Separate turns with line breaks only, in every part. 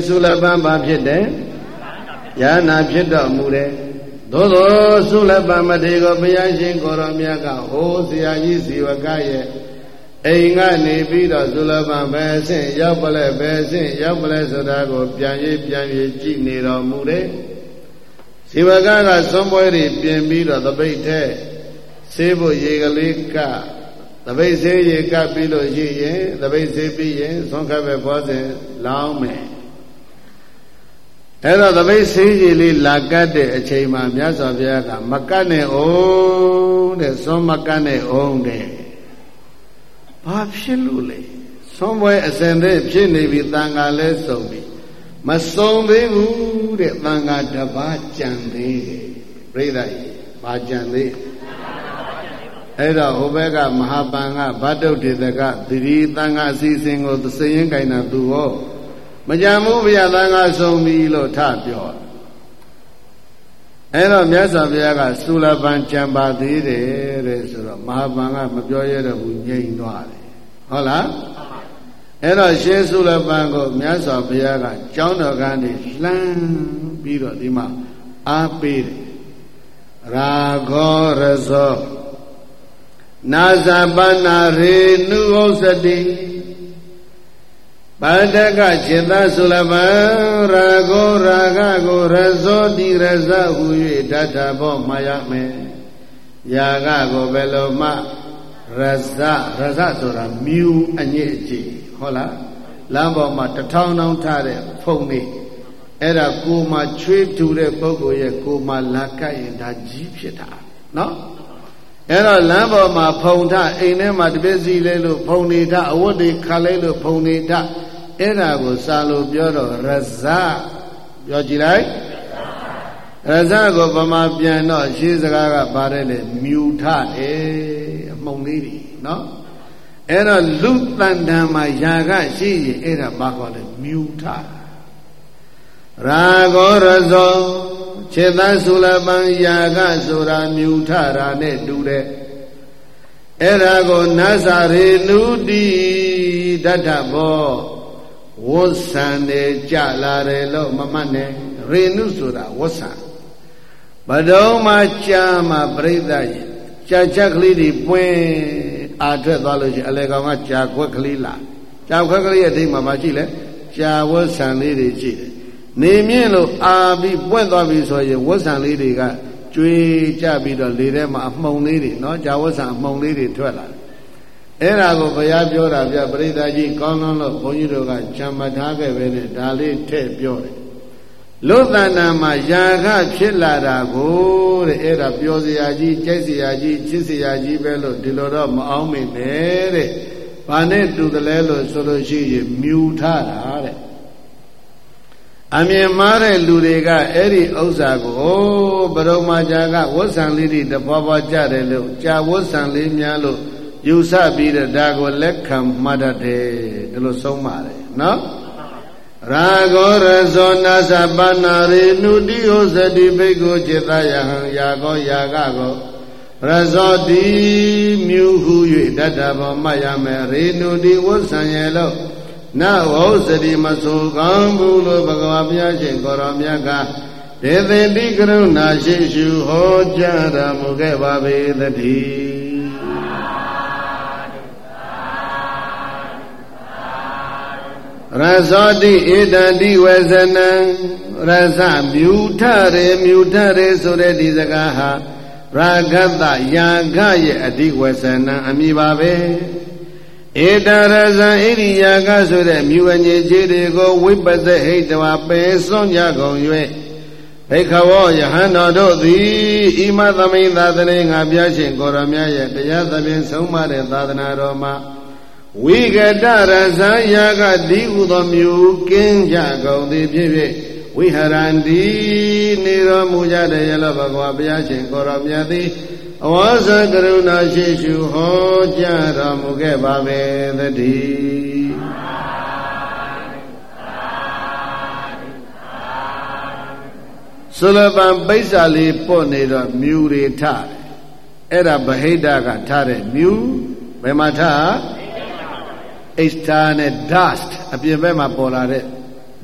Sulabamba Pite, Yana Pita Mure, Dodo Sulabamba Dego Piashin Koromiaka, Hosia Yisi Wakaye, Ainga Nebida Sulabamba Basin, Yapale Basin, Yapale Sodago, Piani, Nero Mure, Sivagara, somebody, Piambida, the Bate, Sebo Yegalika. The base ye capito ye, the base ye, some have a body, long me. Hello, the base ye lagade, a chema, Miasa Viaga, Macane owned, some Macane owned. Absolutely. Somewhere ascended, Chinny with Tanga less of me. Mason de wood, Tanga Tabachande. Breda, Bajande. Era Obega Mahabanga, Bado de the God, the Tanga season of the same kind of duo. Majamu Viadanga so milo tapio. Era Miasa Viaga, Sula Banchamba de Mahabanga, Majoya of Ujain Noire. Hola? Era Shesula Bango, Miasa Viaga, John Ogandi, Slam, Biro Dima, Apid, Rago Rezo. Nazabana re nuosadi Badaka Cheta Sulaba Rago Ragago Razo di Raza Huye Databo Mayame Yagago Veloma Raza Sura Mew Anyeji Hola Lambo Matatown Tare Pony Era Kuma trip to the Bogoye Kuma Laka in that Jeepshita. No? Era Lambo ma Ponta, Enema busy little Ponita, Awadi Kalelo Ponita, Era go Salo Bioro, Raza, Yojilai Raza go Bama Piano, she's a gaga barele, muta, Monidi, no? Era Lutandama Yaga, she era Bakole, muta. Rago Razo. Cheta Sulaban Yaga Sura Mutara ne Dude Erago Nazare Nudi Dadabo Wosane Jalare Lo Mamane Renusura Wosan Badoma Chama Breda Chachakli di Puen Adrethology Alegama Chakwakli Chakwakli Adima Machile Chawasan Lady Chile. Nemielo Abi Puentobi so ye wasn't lady got Jui Jabido Lidema among lady, no Jawasan among lady twella. Erago Bayabioda Breda G. Conon Poyuga Chamataga Vene Dali Te Biore. Luthanama Yaga Chilarago, Era Biosiaji, Jessiaji, Chisiaji Bello, Diloro Maumi Nere, Panet to the Lelo Soloshi, Mutara. Amie Mare Luriga, Eri Osago, Baroma Jaga, Wasan Lidi, the Baba Jarelo, Jawasan Limialo, Yusabi the Dago Lekam Madate, the Losomare, no? Rago Razona Sabanare, Nudio Zadibego, Jetaya, Yago, Yagago, Razodi, Muhu, Dadabo, Mayame, Nudi, Wasan Yellow. Now, Osadi Maso Gambulo Bagavia Koramiaka, Dede Digruna Shishu Hojara Mugebabe the tea. Razodi Idadi Wezana Raza Mutare Suredi Zagaha Ragata Yagaye Adi Wezana Amibabe. Eda Raza Iriyaga so that Muanye Jedigo Whippers the hate of our person Yago Yue. Pekawo Yahana do the Imadami Ladaning Abiashin Goramia, the Yathabin Somare Ladana Roma. We get Raza Yaga Diudomu King Jago the Pivi. We had Andi Nira Muja de Yellow Abiashin Goramia. Was a Garuna Shishu Hojara Mugebabe the tea. Sulaban basically ponera Muri Tar. Era Baheda Tare Mu, Bemata, Istane dust, a Bema Polare.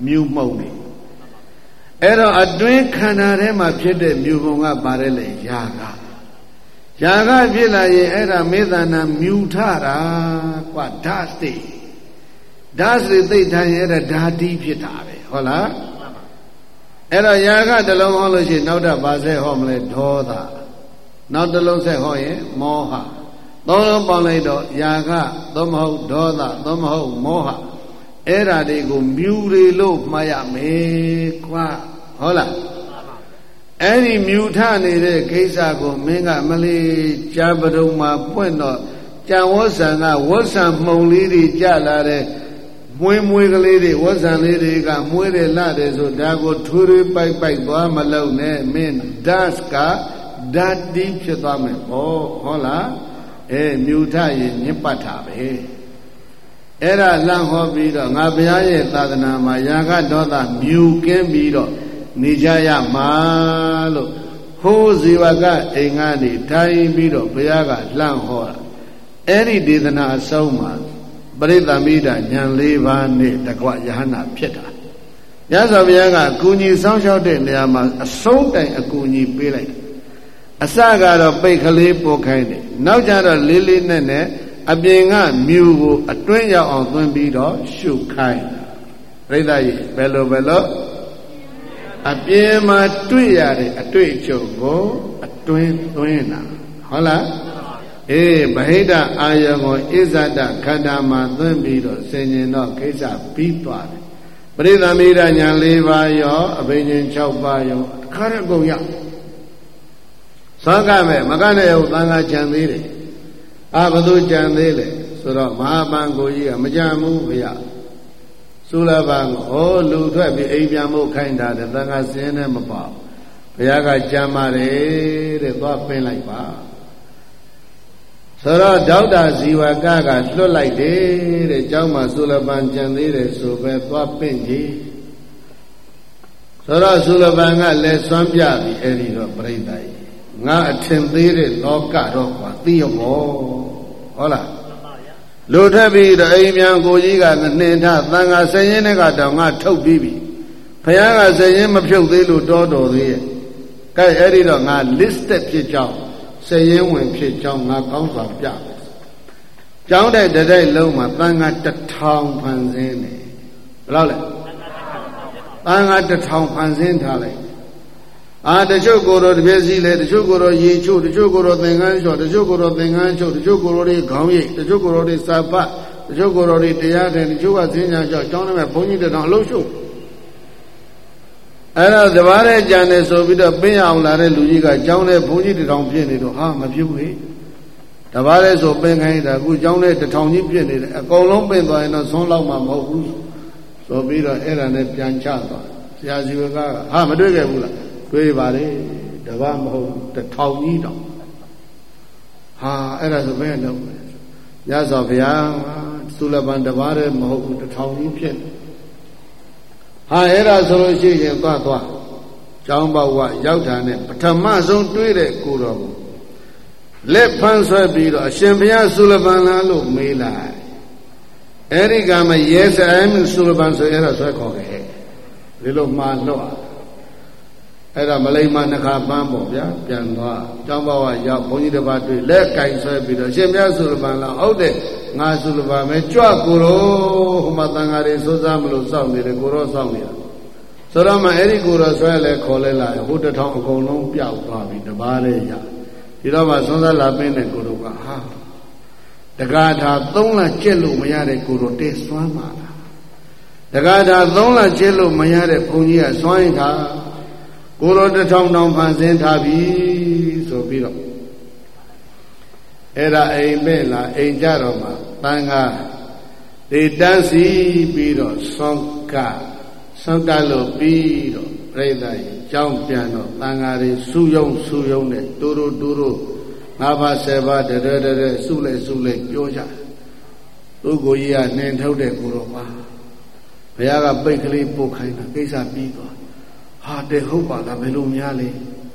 မြူမှုန့်နေအဲ့တော့အတွင်းခန္ဓာထဲမှာဖြစ်တဲ့မြူပုံကပါတယ်လေယာကဖြစ်လာရင်အဲ့ဒါမေသနာမြူထတာကွာဓာတ်စိတ်သိထိုင်ရတဲ့ဓာတိဖြစ်တာပဲဟုတ်လားအဲ့တော့ယာကတစ်လုံးဟောလို့ရှိရင်နောက်တော့ဘာဆက်ဟောမလဲဒေါသနောက်တစ်လုံးဆက်ဟောရင်မောဟသုံးလုံးပေါင်းလိုက်တော့ယာကသို့မဟုတ်ဒေါသသို့မဟုတ်မောဟအဲ့ဓာတွေကိုမြူတွေလို့မှားရမယ်ကွာဟုတ်လားအဲ့ဒီမြူထနေတဲ့ကိစ္စကိုမင်းကမလေးကြာပဒုံမှာပွင့်တော့ကြံဝဆံကဝဆံမှုံလေးတွေကြလာတဲ့မွေးကလေးတွေဝဆံလေးတွေကမွေးတယ်လှတယ်ဆိုဒါကိုထွေးပိုက်သွားမလုံးနဲ့မင်းဓာတ်ကဓာတိဖြစ်သွားမယ်ပေါ့ဟုတ်လားမြူထရင်ညစ်ပတ်တာပဲအဲ့ဒါလန့်ဟောပြီးတော့ငါဘုရားရဲ့သာသနာမှာယာကဒေါသမြူကင်းပြီးတော့နေကြရမှာလို့ဟိုးဇီဝကအိမ်ကနေထိုင်ပြီးတော့ဘုရားကလှန့်ဟောတာအဲ့ဒီဒေသနာအဆုံးမှာပရိသမီဒဉာဏ်၄ပါးနဲ့တကွယဟနာဖြစ်တာမြတ်စွာဘုရားကအကူအညီစောင့်ရှောက်တဲ့နေရာမှာအဆုံးတိုင်အကူအညီပေးလိုက်အစကတော့ပိတ်ကလေးပို့ခိုင်းတယ်နောက်ကျတော့လေးလေးနဲ့အပြင်ကမြူကိုအတွင်းရောက်အောင်သွင်းပြီးတော့ရှုခိုင်းပြိဿကြီးဘယ်လိုအပြင်မှာတွေ့ရတဲ့အတွေ့အကြုံကိုအတွင်းသွင်းတာဟုတ်လားဗဟိတအာယံကိုဣဇဒခန္ဓာမှာသွင်းပြီးတော့ဆင်ញင်တော့ကိစ္စပြီးသွားတယ်ပရိသမီဒဉာဏ်၄ပါးရောအဘိညာဉ်6ပါးရောအခါရကုန်ရသောကမဲ့မကနဲ့ဟုတ်သံဃာကြံသေးတယ်ဘသူကြံသေးလဲဆိုတော့မဟာပန်ကိုကြီးကမကြံဘူးဗျာသုလဘံကိုလူထွက်ပြီးအိမ်ပြန်မှုခိုင်းတာတဲ့သံဃာစင်းနဲ့မပေါ့ဘုရားကကြံပါတယ်တဲ့သွားပင်းလိုက်ပါဆိုတော့ဒေါက်တာဇီဝကကလွတ်လိုက်တယ်တဲ့ကျောင်းမှာသုလဘံကြံသေးတယ်ဆိုပဲသွားပင့်ကြည့်ဆိုတော့သုလဘံကလည်းစွမ်းပြပြီအဲ့ဒီတော့ပြိဿကြီးငါအထင်သေးတဲ့လောကတော့ကွာသိရမောဟုတ်လားလူထက်ပြီးတော့အိမ်မြန်ကိုကြီးကနှင်ထသံဃာဆယ်ရင်နဲ့ကတော့ငါထုတ်ပြီးပြီဘုရားကဆယ်ရင်မဖြုတ်သေးလို့တော်သေးရဲ့ကဲအဲ့ဒီတော့ငါ listed ဖြစ်ကြောင်းဆယ်ရင်ဝင်ဖြစ်ကြောင်းငါကောင်းစွာပြမယ်ကျောင်းတဲ့တိုက်လုံးမှာသံဃာ1000ဖန်ဆင်းတယ်ဘယ်လောက်လဲသံဃာ1000ဖန်ဆင်းထားလိုက်တချို့ကိုယ်တော်တပြည့်စည်းလဲတချို့ကိုယ်တော်ရေချို့တချို့ကိုယ်တော်သင်္ကန်းလျှော့တချို့ကိုယ်တော်သင်္ကန်းချုပ်တချို့ကိုယ်တော်တွေခေါင်းရိပ်တချို့ကိုယ်တော်တွေစာဖတ်တချို့ကိုယ်တော်တွေတရားတယ်တချို့ကဈဉ္ညာလျှော့ကျောင်းထဲမှာဘုန်းကြီးတောင်အလုံးရှုပ်အဲ့ဒါတပါးတဲ့ကြံနေဆိုပြီးတော့ပင်းအောင်လာတဲ့လူကြီးကကျောင်းထဲဘုန်းကြီးတောင်ပြည့်နေတော့မပြုတ်ဟေ့တပါးတဲ့ဆိုပင်းခိုင်းတာအခုကျောင်းထဲ1000ကြီးပြည့်နေတယ်အကုန်လုံးပင်းသွားရင်တော့ဆုံးလောက်မှာမဟုတ်ဘူးဆိုပြီးတော့အဲ့ဒါနဲ့ပြန်ချသွားဆရာစီဝကမတွေ့ခဲ့ဘူးလားတွေ့ပါလေတပတ်မဟုတ်1000ကြီးတောင်အဲ့ဒါဆိုဘယ်နဲ့လုပ်လဲညဇောဘုရားသုလပန်တပတ်တည်းမဟုတ်ဘူး1000ကြီးဖြစ်အဲ့ဒါဆိုလို့ရှိရင်သွားကျောင်းပေါက်ရောက်တာနဲ့ပထမဆုံးတွေ့တဲ့ကိုတော်ကိုလက်ဖမ်းဆွဲပြီးတော့အရှင်ဘုရားသုလပန်လားလို့မေးလိုက်အဲ့ဒီကမှ yes I am သုလပန်ဆိုအဲ့ဒါဆွဲခေါ်ခဲ့ဒီလိုမှားတော့အဲ့ဒါမလိမ္မာနှခါပန်းပေါ့ဗျာပြန်သွားကျောင်းပေါက်ရောက်ဘုန်းကြီးတစ်ပါးတွေ့လက်ကင်ဆွဲပြီးတော့ရှင်ဘုရားသုလပန်လားဟုတ်တယ်ငါသုလပန်ပဲကြွကိုရောဟိုမှာတန်ဃာတွေစိုးစားမလို့စောင့်နေတယ်ကိုရောစောင့်နေတာဆိုတော့မှအဲ့ဒီကိုရောဆွဲလဲခေါ်လဲလာဟို1000အကုန်လုံးပျောက်သွားပြီတပါးလေးရဒီတော့မှသွန်စားလာပင်းတဲ့ကိုရောကတက္ကထာ3လကျက်လို့မရတဲ့ကိုရောတဲစွမ်းပါလားတက္ကထာ3လကျက်လို့မရတဲ့ဘုန်းကြီးကစွမ်းရင်ထားကိုရော1000တောင်ဖန်ဆင်းထားပြီဆိုပြီးတော့အဲ့ဒါအိမ်မဲ့လာအိမ်ကြတော့မှတန်ခါတွေတန်းစီပြီးတော့ဆွမ်းကလို့ပြီးတော့ပြိဿကြီးကြောင်းပြန်တော့တန်ခါတွေစူယုံနဲ့တူတူ5ပါး10ပါးတရစုလိုက်ပြောကြသူကိုကြီးကနှင်ထုတ်တဲ့ကိုတော့ပါဘုရားကပိတ်ကလေးပို့ခိုင်းတာကိစ္စပြီးသွားတဲ့ဟုတ်ပါလားဘယ်လိုများလဲ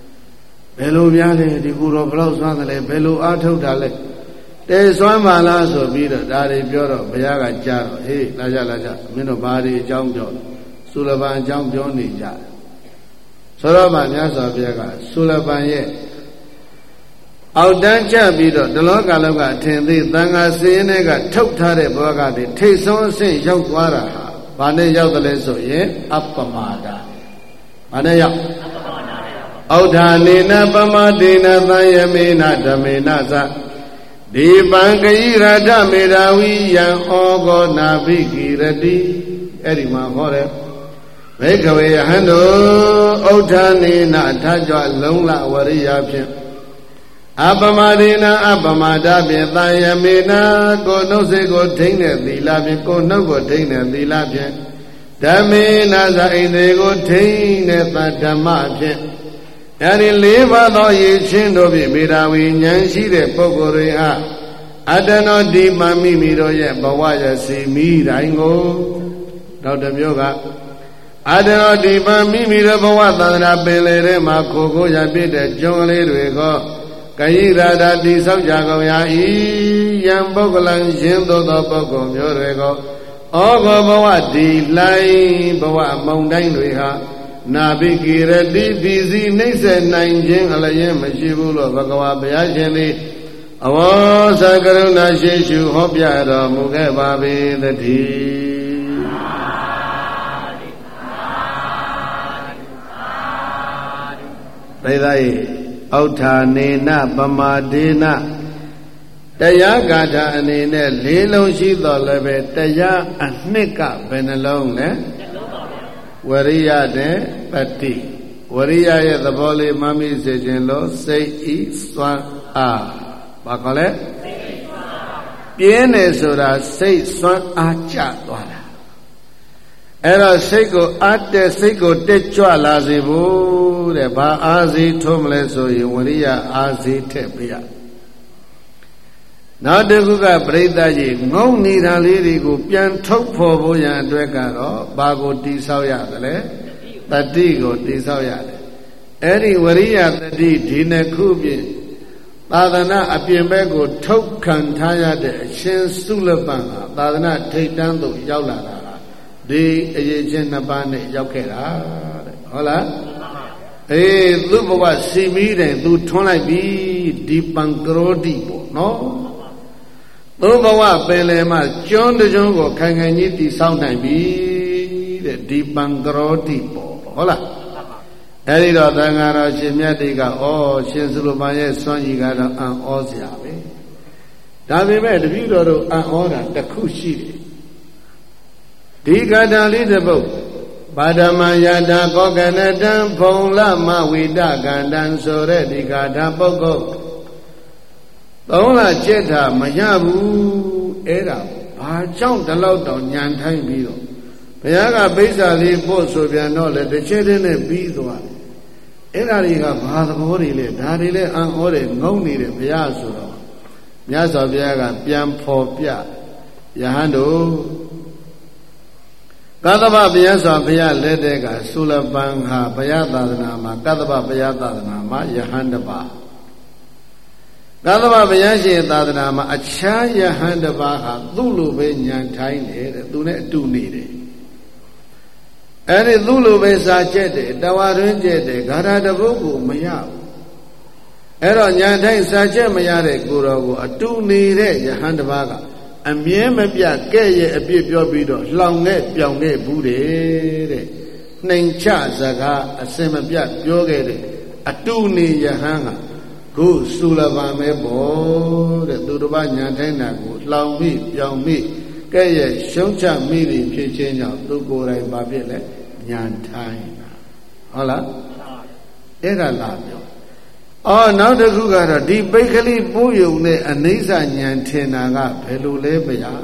ဒီကိုတော့ဘယ်လောက်စွမ်းတယ်လဲဘယ်လိုအားထုတ်တာလဲတဲစွမ်းပါလားဆိုပြီးတော့ဒါတွေပြောတော့ဘုရားကကြားတော့ဟေးလာကြမင်းတို့ဘာတွေအကြောင်းပြောစသုလပန်အကြောင်းပြောနေကြတယ်ဆိုတော့မှမြတ်စွာဘုရားကသုလပန်ရဲ့အောက်တန်းချပြီးတော့တလောကလောကအထင်သေးသံဃာစင်းတွေကထုတ်ထားတဲ့ဘဝကတည်းထိတ်ဆုံးအဆင့်ရောက်သွားတာဟာဘာနဲ့ရောက်တယ်လဲဆိုရင်အပ္ပမာဒဘာနဲ့ရောက်ဩဋ္ဌာနေနပမတေနသံယမေနဓမေနသဒီပံကိရထမေရာဝိယံဩဃောနာဘိကိရတိအဲ့ဒီမှာဟောတယ်ဘေကဝေယဟံတို့ဩဋ္ဌာနေနထကြွလုံးလဝရိယဖြင့်အပမဒေနအပမဒဖြင့်သံယမေနကိုနှုတ်စိတ်ကိုထိမ့်တဲ့သီလဖြင့်ကိုနှုတ်ကိုထိမ့်တဲ့သီလဖြင့်ဓမေနသအိန္ဒြေကိုထိမ့်တဲ့ဓမ္မဖြင့်အဲဒီ၄ပါးသောရည်ချင်းတို့ဖြင့်မေရာဝိဉာဏ်ရှိတဲ့ပုဂ္ဂိုလ်တွေဟာအတ္တနောဒီမမိမိတို့ရဲ့ဘဝရစီမိတိုင်းကိုတော့တစ်မျိုးကအတ္တနောဒီမမိမိတို့ဘဝသန္တရာပင်လေထဲမှာကိုရပြည့်တဲ့ကျွန်းကလေးတွေကိုကယိရာဒတိဆောက်ကြကုန်ရာဤယံပုဂ္ဂလံရှင်သောပုဂ္ဂိုလ်မျိုးတွေကိုဩဃဘဝဒီလိုင်းဘဝမုံတိုင်းတွေဟာနာဘိကိရတိပိစီနှိမ့်ဆက်နိုင်ခြင်းအလျင်မရှိဘူးလို့ဘဂဝါဘုရားရှင်သည်အဝေါသကရုဏာရှိရှုဟောပြတော်မူခဲ့ပါပေသတည်းပရိသတ်ဩဋ္ဌာနေနပမာဒေနတရားဂါထာအနေနဲ့၄လုံးရှိတော်လည်းပဲတရားအနှစ်ကဘယ်နှလုံးလဲဝရိယနဲ့ပတ္တိဝရိယရဲ့သဘောလေးမှမိစေခြင်းလို့စိတ်ဤစွမ်းအားဘာခေါ်လဲပြင်းနေဆိုတာစိတ်စွမ်းအားကျသွားတာအဲ့တော့စိတ်ကိုအားတဲ့စိတ်ကိုတက်ကြွလာစေဖို့တဲ့ဘာအားစီထုံးမလဲဆိုရင်ဝရိယအားစီထည့်ပြရနောက်တစ်ခုကပရိသတ်ကြီးငုံနေတာလေးတွေကိုပြန်ထုတ်ဖော်ဖို့ရန်အတွက်ကတော့ဘာကိုတိဆောက်ရသလဲတတိကိုတိဆောက်ရတယ်အဲ့ဒီဝရိယတတိဒီနှစ်ခုဖြင့်သာသနာအပြင်ဘက်ကိုထုတ်ခံထားရတဲ့အရှင်သုလပန်ဟာသာသနာထိပ်တန်းသို့ရောက်လာတာဒီအရေးချင်းနှစ်ပါးနဲ့ရောက်ခဲ့တာတဲ့ဟုတ်လားအေးသူ့ဘဝစီမီးတယ်သူထွန်းလိုက်ပြီဒီပံကရောတိပေါ့နော်သူ့ဘဝပင်လယ်မှာကျွန်းတကျွန်းကိုခိုင်ခိုင်ကြီးတည်ဆောက်နိုင်ပြီတဲ့ဒီပံကရောတိပေါ့ဟုတ်လားအဲ့ဒီတော့သံဃာတော်ရှင်မြတ်တွေကဩရှင်သုလပန်ရဲ့စွမ်းရည်ကတော့အံ့ဩစရာပဲဒါပေမဲ့တပည့်တော်တို့အံ့ဩတာတစ်ခုရှိတယ်ဒီဂါထာလေးတစ်ပုဒ်ဘာဓမ္မယတာကောကနတံဖုံလမဝိတကန္တံဆိုတဲ့ဒီဂါထာပုဂ္ဂိုလ်3လကျက်တာမရဘူးအဲ့ဒါဘာကြောင့်ဒီလောက်တောင်ညံထိုင်းပြီးတော့ဘုရားကပိဿာလေးပို့ဆိုပြန်တော့လေတစ်ချက်တည်းနဲ့ပြီးသွားတယ်အဲ့ဒါတွေကဘာသဘောတွေလဲဒါတွေလဲအံ့ဩတယ်ငုံနေတယ်ဘုရားဆိုတော့မြတ်စွာဘုရားကပြန်ဖော်ပြယဟန်တို့ကသဗ္ဗဘုရားစွာဘုရားလက်တဲ့ကသုလပန်ဟာဘုရားသာသနာမှာကသဗ္ဗဘုရားသာသနာမှာယဟန်တစ်ပါးကသဗ္ဗဘုရားရှင်သာသနာမှာအခြားယဟန်တစ်ပါးဟာသူ့လိုပဲညံထိုင်းတယ်တဲ့သူနဲ့အတူနေတယ်အဲ့ဒီသူ့လိုပဲစာကျက်တယ်တဝါတွင်ကျက်တယ်ဂါထာတစ်ပုဒ်ကိုမရဘူးအဲ့တော့ညံထိုင်းစာကျက်မရတဲ့ကိုတော်ကိုအတူနေတဲ့ယဟန်တစ်ပါးကအမြဲမပြကဲ့ရဲ့အပြစ်ပြောပြီးတော့လှောင်ခဲ့ပြောင်ခဲ့ဘူးတဲ့နှိမ်ချစကားအစင်မပြပြောခဲ့တဲ့အတူနေယဟန်ကခုသုလပန်ပဲပေါ့တဲ့သူတစ်ပါးညာထိုင်းတာကိုလှောင်မိပြောင်မိကဲ့ရဲ့ရှုံးချမိတွေဖြစ်ခြင်းကြောင့်သူကိုယ်တိုင်ဘာဖြစ်လဲညာထိုင်းတာဟုတ်လားအဲ့ဒါလာပြောနောက်တစ်ခုကတော့ဒီပိတ်ကလေးပိုးယုံနဲ့အနိစ္စဉာဏ်ထင်တာကဘယ်လိုလဲဗျာ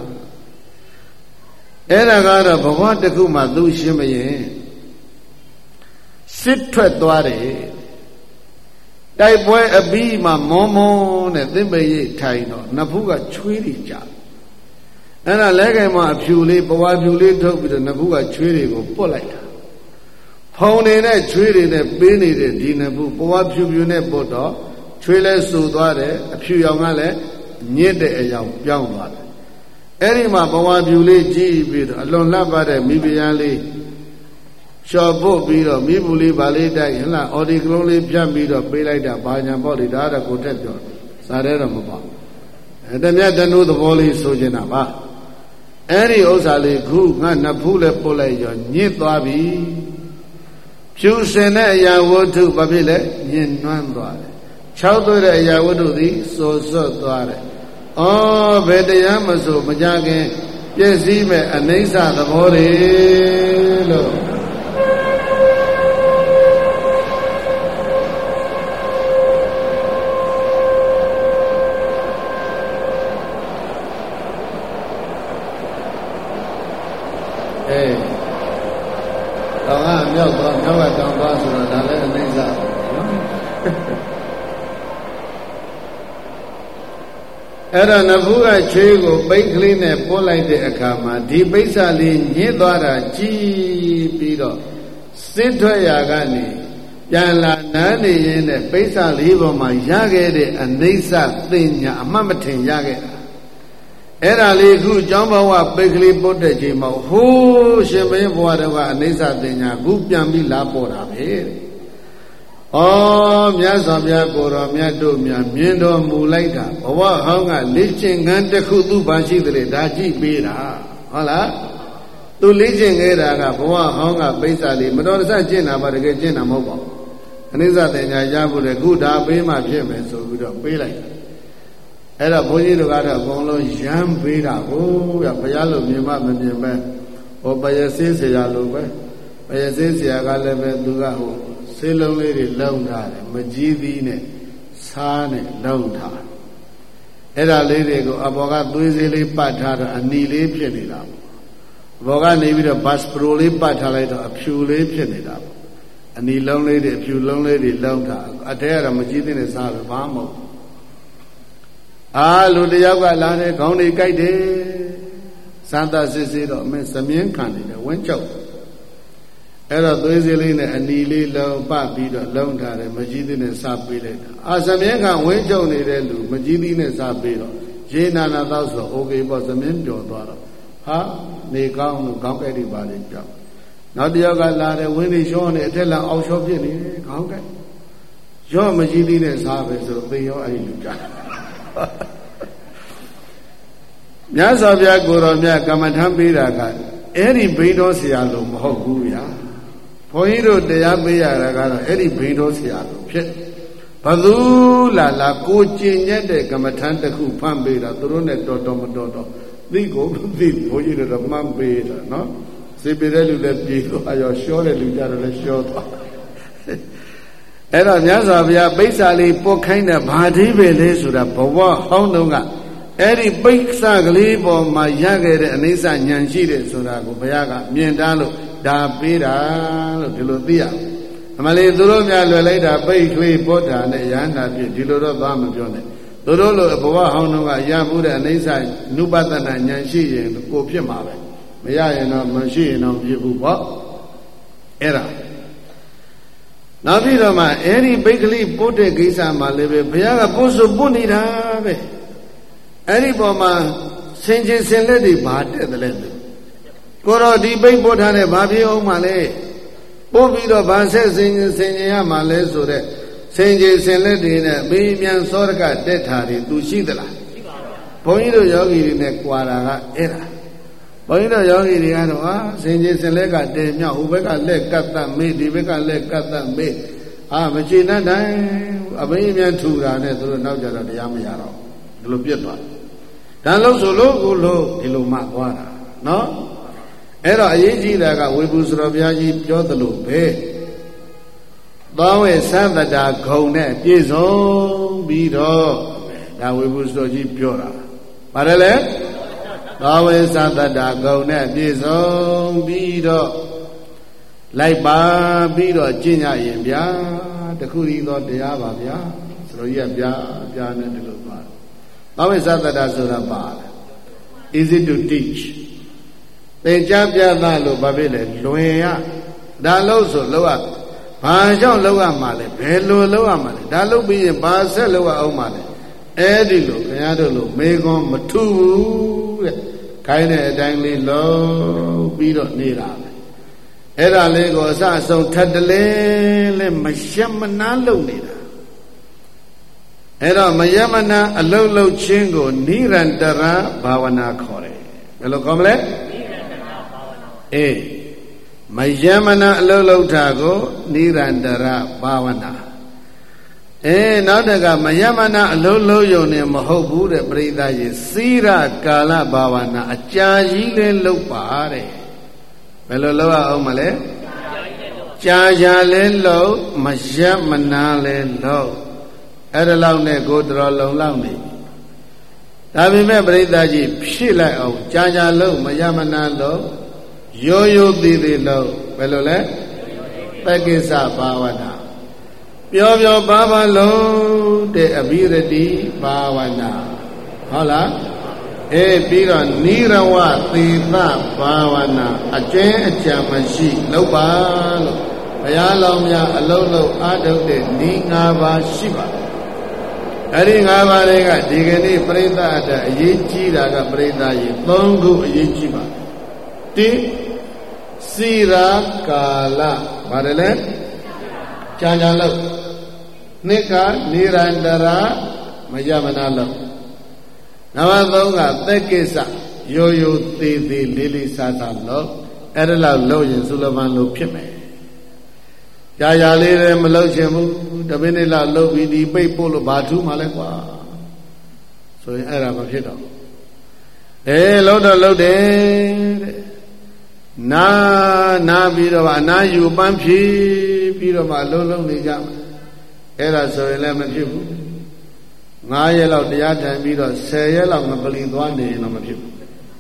အဲ့ဒါကတော့ဘဝတစ်ခုမှသူရှင်းမရင်စစ်ထွက်သွားတယ်တိုက်ပွဲအပြီးမှမောမောနဲ့သင်္ပေရိတ်ထိုင်တော့နှစ်ဖူးကချွေးတွေကြအဲ့ဒါလဲခိုင်မှာအဖြူလေးဘဝဖြူလေးထုတ်ပြီးတော့နှစ်ဖူးကချွေးတွေကိုပုတ်လိုက်တာဖုံနေနဲ့ချွေးတွေနဲ့ပေးနေတဲ့ဒီနှစ်ဖူးဘဝဖြူဖြူနဲ့ပုတ်တော့ချွေးလဲဆူသွားတယ်အဖြူရောင်ကလည်းညစ်တဲ့အရောင်ပြောင်းသွားတယ် အဲ့ဒီမှာဘဝပြူလေးကြည့်ပြီးတော့အလွန်လှပတဲ့မိဖုရားလေးလျှော်ဖို့ပြီးတော့မိဘူးလေးဗာလေးတိုက်ဟလားအော်ဒီကလုံးလေးဖြတ်ပြီးတော့ပေးလိုက်တာဘာညာပေါ့လေဒါတော့ကိုတက်ပြောစားရဲတော့မပေါ့တမြတ်တနုသဘောလေးဆိုချင်တာပါအဲ့ဒီဥစ္စာလေးခုငါနှစ်ဖူးလဲပို့လိုက်ရောညစ်သွားပြီဖြူစင်တဲ့အရာဝတ္ထုဘာဖြစ်လဲညင်နွမ်းသွားတယ်၆သွေးတဲ့အရာဝတ္ထုသည်စိုးစွတ်သွားတယ်ဩဘယ်တရားမဆိုမကြခင်ပြည့်စည်မဲ့အနိစ္စသဘောတွေလို့တောင်ကမြောက်သွားမြောက်ကတောင်သွားဆိုတော့ဒါလည်းအနိစ္စနော်အဲ့တော့နဘူးကချွေးကိုပိတ်ကလေးနဲ့ပို့လိုက်တဲ့အခါမှာဒီပိဿာလေးညှစ်သွားတာကြည်ပြီးတော့စစ်ထွက်ရာကနေပြန်လာနန်းနေရင်တဲ့ပိဿာလေးပေါ်မှာရခဲ့တဲ့အနိစ္စသိညာအမှတ်မထင်ရခဲ့တာအဲ့ဒါလေးခုကျောင်းဘဝပိတ်ကလေးပို့တဲ့ချိန်မှာဟိုးရှင်ဘင်းဘဝတော့ကအနိစ္စသိညာခုပြန်ပြီးလာပေါ်တာပဲတဲ့ဩမြတ်စွာဘုရားကိုတော်မြတ်တို့များမြင်တော်မူလိုက်တာဘဝဟောင်းကလေ့ကျင့်ခန်းတစ်ခုသူဘာရှိတယ်ဒါကြည့်ပေးတာဟုတ်လားသူလေ့ကျင့်ခဲ့တာကဘဝဟောင်းကပိဿာလေးမတော်တဆကျင့်တာပါတကယ်ကျင့်တာမဟုတ်ပါဘူးအနိစ္စသိညာရဖို့လေခုဒါပေးမှဖြစ်မယ်ဆိုပြီးတော့ပေးလိုက်အဲ့တော့ဘုန်းကြီးတို့ကတော့အကုန်လုံးရမ်းပေးတာကိုဗျဘုရားလိုမြင်မှမမြင်ပဲဟောပယစေးဆရာလိုပဲပယစေးဆရာကလည်းပဲသူကဟိုဆေးလုံးလေးတွေလုံထားတယ်မကြီးသီးနဲ့စားနဲ့လုံထားအဲ့ဒါလေးတွေကိုအဘော်ကသွေးစေးလေးပတ်ထားတော့အနီလေးဖြစ်နေတာပေါ့အဘော်ကနေပြီးတော့ဘတ်စပရိုလေးပတ်ထားလိုက်တော့အဖြူလေးဖြစ်နေတာပေါ့အနီလုံးလေးတွေအဖြူလုံးလေးတွေလုံထားအထဲကတော့မကြီးသီးနဲ့စားပဲဘာမှမဟုတ်လူတယောက်ကလာတယ်ခေါင်းတွေကြိုက်တယ်စမ်းသပ်စစ်ဆေးတော့အမင်းသမင်းခံနေတယ်ဝင်းချုပ်အဲ့တော့သွေးစည်းလေးနဲ့အနီလေးလုံပပြီးတော့လုံထားတယ်မကြီးသီးနဲ့စားပေးလိုက်တာသမင်းခံဝင်းချုပ်နေတဲ့လူမကြီးသီးနဲ့စားပေးတော့ရေနာနာတော့ဆိုโอเคပေါ့သမင်းပျော်သွားတော့ဟာနေကောင်းလို့ခေါင်းကြိုက်တွေပါလိမ့်ကြောက်နောက်တယောက်ကလာတယ်ဝင်းလေးရှောနေအထက်လန်အောက်ရှောဖြစ်နေတယ်ခေါင်းကြိုက်ရော့မကြီးသီးနဲ့စားပဲဆိုတော့သိရောအဲ့ဒီလူကြမြတ်စွာဘုရားကိုတော်မြတ်ကမ္မထမ်းပေးတာကအဲ့ဒီဘိန်းတော်ဆရာလို့မဟုတ်ဘူးဗျာဘုန်းကြီးတို့တရားပေးရတာကတော့အဲ့ဒီဘိန်းတော်ဆရာလို့ဖြစ်ဘသူလာကိုကျင်ရက်တဲ့ကမ္မထမ်းတစ်ခုဖမ်းပေးတာသူတို့နဲ့တော်တော်မတော်တော့သိကိုသိဘုန်းကြီးတို့မှန်းပေးတာနော်စေပေးတဲ့လူလည်းပြေသွားရောရှောတဲ့လူကြတော့လည်းရှောသွားအဲ့တော့မြတ်စွာဘုရားပိဿာလေးပုတ်ခိုင်းတဲ့ဘာအဓိပ္ပာယ်လဲဆိုတာဘဝဟောင်းတုန်းကအဲ့ဒီပိဿာကလေးပေါ်မှာရခဲ့တဲ့အနိစ္စဉာဏ်ရှိတယ်ဆိုတာကိုဘုရားကမြင်တာလို့ဒါပေးတာလို့ဒီလိုသိရအမလေးသူတို့များလွယ်လိုက်တာပိတ်ကလေးပုတ်တာနဲ့ရဟန္တာဖြစ်ဒီလိုတော့သွားမပြောနဲ့သူတို့လိုဘဝဟောင်းတုန်းကရမှုတဲ့အနိစ္စနုပတနာဉာဏ်ရှိရင်ကိုဖြစ်မှာပဲမရရင်တော့မရှိရင်တော့ဖြစ်ဘူးပေါ့အဲ့ဒါနောက်ပြီးတော့မှအဲ့ဒီပိတ်ကလေးပို့တဲ့ကိစ္စမှာလည်းပဲဘုရားကပို့ဆိုပို့နေတာပဲအဲ့ဒီပေါ်မှာဆင်ခြင်ဆင်လက်တွေဘာတက်တယ်လဲကိုတော့ဒီပိတ်ပို့ထားတဲ့ဘာဖြစ်အောင်မှလဲပို့ပြီးတော့ဘာဆက်ဆင်ခြင်ဆင်ခြင်ရမှလဲဆိုတဲ့ဆင်ခြင်ဆင်လက်တွေနဲ့ဘေးမြန်စောရကတက်တာတွေသူရှိသလားရှိပါဘူးဘုန်းကြီးတို့ယောဂီတွေနဲ့ကြွာတာကအဲ့ဒါဘုန်းကြီးတို့ယောဂီတွေကတော့ဟာဆင်ခြင်ဆင်လက်ကတဲမြောက်ဟိုဘက်ကလက်ကတ်တတ်မေးဒီဘက်ကလက်ကတ်တတ်မေးမချေတတ်တိုင်းအဘိညာဉ်ထူတာနဲ့သူတို့နောက်ကြတော့တရားမရတော့ဒီလိုပြတ်သွားဒါလို့ဆိုလို့ကိုလို့ဒီလိုမှသွားတာနော်အဲ့တော့အရေးကြီးတာကဝေဘူးစတော်ဘုရားကြီးပြောသလိုပဲသောဝေသဗ္ဗတာဂုံနဲ့ပြည့်စုံပြီးတော့ဒါဝေဘူးစတော်ကြီးပြောတာပါတယ်လေသောဝေသဗ္ဗတာဂုံနဲ့ပြည့်စုံပြီးတော့လိုက်ပါပြီးတော့ကျင့်ကြရင်ဗျာတခုတည်းသောတရားပါဗျာစတော်ကြီးကဗျာနဲ့ဒီလိုသွားသောဝေသဗ္ဗတာဆိုတာပါလဲ easy to teach သင်ကြားပြသလို့ဘာဖြစ်လဲလွင်ရဒါလို့ဆိုလောက်ရဘာကြောင့်လောက်ရမှာလဲဘယ်လိုလောက်ရမှာလဲဒါလို့ပြီးရင်ဘာဆက်လောက်ရအောင်မှာလဲအဲ့ဒီလိုခင်ဗျားတို့လို့မေခွန်းမထူဘူးတဲ့ခိုင်းတဲ့အတိုင်းလေးလုံးပြီးတော့နေတာပဲအဲ့ဒါလေးကိုအစအဆုံးထပ်တလဲလဲမယမနာလုပ်နေတာအဲ့တော့မယမနာအလုံးလုံးချင်းကိုနိရန္တရဘာဝနာခေါ်တယ်ဘယ်လိုခေါ်မလဲနိရန္တရဘာဝနာအေးမယမနာအလုံးလုံးတာကိုနိရန္တရဘာဝနာနောက်တကမယမနာအလုံးလုံးယုံနေမဟုတ်ဘူးတဲ့ပရိသတ်ကြီးသီရကာလဘာဝနာအကြာကြီးလေးလုပ်ပါတဲ့ဘယ်လိုလုပ်ရအောင်မလဲကြာကြာလေးလုပ်မယမနာလေးလုပ်အဲ့ဒါလောက်နဲ့ကိုယ်တော်လုံလောက်နေဒါပေမဲ့ပရိသတ်ကြီးဖြည့်လိုက်အောင်ကြာကြာလုပ်မယမနာလုပ်ရိုးရိုးသေးသေးလုပ်ဘယ်လိုလဲပက္ကိစ္စဘာဝနာပြောပြောပါပါလုံးတဲ့အဘိရတိဘာဝနာဟုတ်လားပြီးတော့နိရဝသေသဘာဝနာအကျဉ်းအကြံမရှိလုပ်ပါလို့ဘုရားလောင်းများအလုံးလုံးအားထုတ်တဲ့ဤ၅ပါးရှိပါအဲ့ဒီ၅ပါးတွေကဒီကနေ့ပြိဿအရေးကြီးတာကပြိဿရေ၃ခုအရေးကြီးပါတိစီရာကာလပါတယ်လေကြာကြာလို့နှစ်ကနိရန္တရာမယမနာလို့နံပါတ်3ကသက်ကိစ္စရိုးရိုးသေးသေးလေးလေးစားစားလို့အဲ့ဒါလောက်လုပ်ရင်သုလပန်လို့ဖြစ်မယ်ကြာကြာလေးလည်းမလုပ်ချင်ဘူးတပည့်နေ့လောက်လုပ်ပြီးဒီပိတ်ပို့လို့ဘာထူးမှလဲကွာဆိုရင်အဲ့ဒါမဖြစ်တော့လုပ်တော့လုပ်တယ်တဲ့နာပြီးတော့အနာယူပန်းဖြီးပြီးတော့မှလုံးနေကြမှာအဲ့ဒါဆိုရင်လည်းမဖြစ်ဘူး9ရက်လောက်တရားထိုင်ပြီးတော့10ရက်လောက်မပလီသွားနေရင်တော့မဖြစ်ဘူး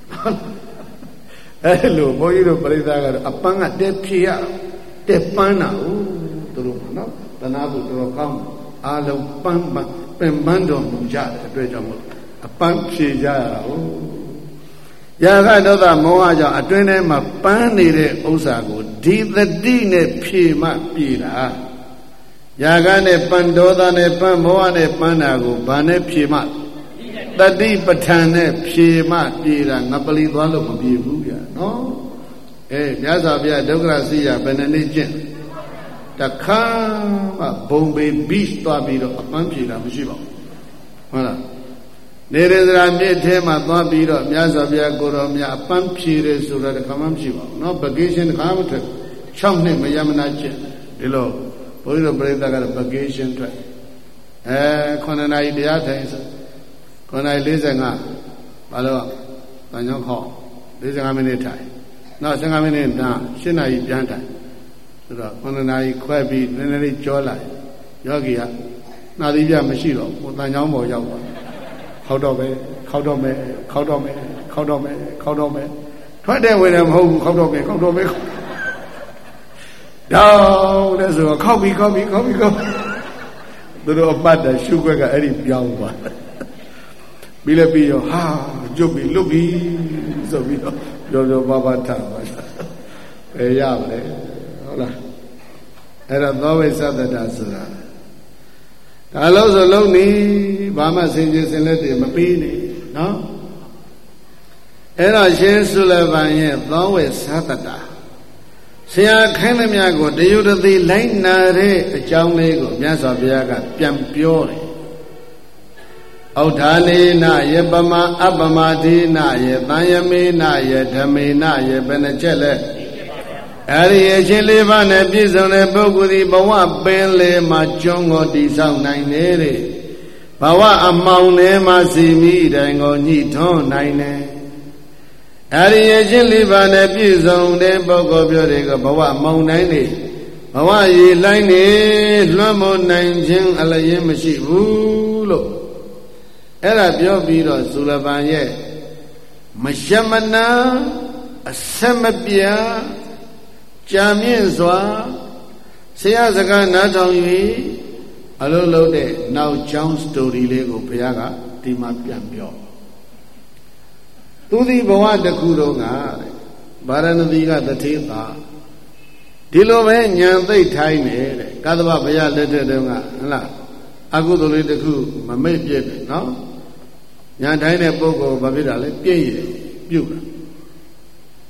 အဲ့လိုဘုန်းကြီးတို့ပြိဿကတော့အပန်းကတက်ဖြေရတက်ပန်းတာဟုတ်သူတို့နော်တနာဖို့တော်ကောင်းအားလုံးပန်းပင်ပန်းတော်မူကြတဲ့အတွက်ကြောင့်မို့အပန်းဖြေကြရတာဟုတ်ရာဂဒေါသမောဟကြောင့်အတွင်းထဲမှာပန်းနေတဲ့ဥစ္စာကိုဒီသတိနဲ့ဖြေမှပြေတာရာဂနဲ့ပန်းဒေါသနဲ့ပန်းမောဟနဲ့ပန်းတာကိုဘာနဲ့ဖြေမှတတိပဋ္ဌာန်နဲ့ဖြေမှပြေတာငပလီသွားလို့မပြေဘူးဗျာနော်မြတ်စွာဘုရားဒုက္ခရစီရဘယ်နှစ်ကျင့်တခါမှဘုံပေဘိသွားပြီးတော့အပန်းဖြေတာမရှိပါဘူးဟုတ်လားနေရသရာမြစ်ထဲမှာသွားပြီးတော့မြတ်စွာဘုရားကိုတော်မြတ်အပန်းဖြေတယ်ဆိုတော့တခါမှမရှိပါဘူးနော် vacation တခါမှထွက်6နှစ်မယမနာကျင့်ဒီလိုဘုန်းကြီးတို့ပြိဿကတော့ vacation ထွက်9နာရီတရားထိုင်ဆို9နာရီ45ဘာလို့တန်ကြောင်းခေါက်45မိနစ်ထိုင်နောက်15မိနစ်နာ7နာရီပြန်ထိုင်ဆိုတော့9နာရီခွဲပြီးနည်းနည်းလေးကြောလိုက်ယောဂီကနှာသီးပြမရှိတော့ဘူးတန်ကြောင်းပေါ်ရောက်သွားခေါက်တော့မယ်ထွက်တဲ့ဝေဒမဟုတ်ဘူးခေါက်တော့မယ်တောင်းလဲဆိုတော့ခေါက်ပြီးသူတို့အပတ်တရှုခွက်ကအဲ့ဒီပြောင်းသွားပြီးလည်းပြီးရောဟာကျုပ်ပြီးလွတ်ပြီးဆိုပြီးတော့ပြောပါထားပါဘယ်ရမလဲဟုတ်လားအဲ့တော့သောဝိသတ္တတာဆိုတာဒါလို့ဆိုလုံးနေဘာမှစင်ကြယ်စင်လက်တွေမပေးနေနော်အဲ့တော့ရှင်သုလဗံရဲ့သောဝိသတ္တတာဆရာခိုင်းသမျှကိုတယုတသိလိုက်နာတဲ့အကြောင်းလေးကိုမြတ်စွာဘုရားကပြန်ပြောတယ်ဩထာနေနယေပမအပမတိနယေသံယမေနယေဓမေနယေဘယ်နှချက်လဲအဲ့ဒီအချင်းလေးပါးနဲ့ပြည့်စုံတဲ့ပုဂ္ဂိုလ်ဒီဘဝပင်လေမှာကျွန်းကိုတည်ဆောက်နိုင်တယ်ဘဝအမောင်ထဲမှာစီမိတိုင်ကိုညှိထွန်းနိုင်တယ်အဲ့ဒီအချင်းလေးပါးနဲ့ပြည့်စုံတဲ့ပုဂ္ဂိုလ်ပြောတယ်ကဘဝမောင်တိုင်းနေဘဝရေလိုင်းနေလွှမ်းမိုးနိုင်ခြင်းအလျင်းမရှိဘူးလို့အဲ့ဒါပြောပြီးတော့သုလပန်ရဲ့မယမနာအဆက်မပြတ်ကြာမြင့်စွာဆရာစကားနားထောင်၍အလုံးလုံးတဲ့နောက်ကျောင်းစတိုရီလေးကိုဘုရားကဒီမှာပြန်ပြောသူဒီဘဝတစ်ခုလုံးကဗာရဏသီကတထေသာဒီလိုပဲညံသိပ်ထိုင်းနေတဲ့ကသဗ္ဗဘုရားလက်ထက်တုန်းကဟလားအကုသိုလ်လေးတစ်ခုမမိတ်ပြည့်တယ်နော်ညာတိုင်းတဲ့ပုဂ္ဂိုလ်ဘာဖြစ်တာလဲပြည့်ရပြုတ်တာ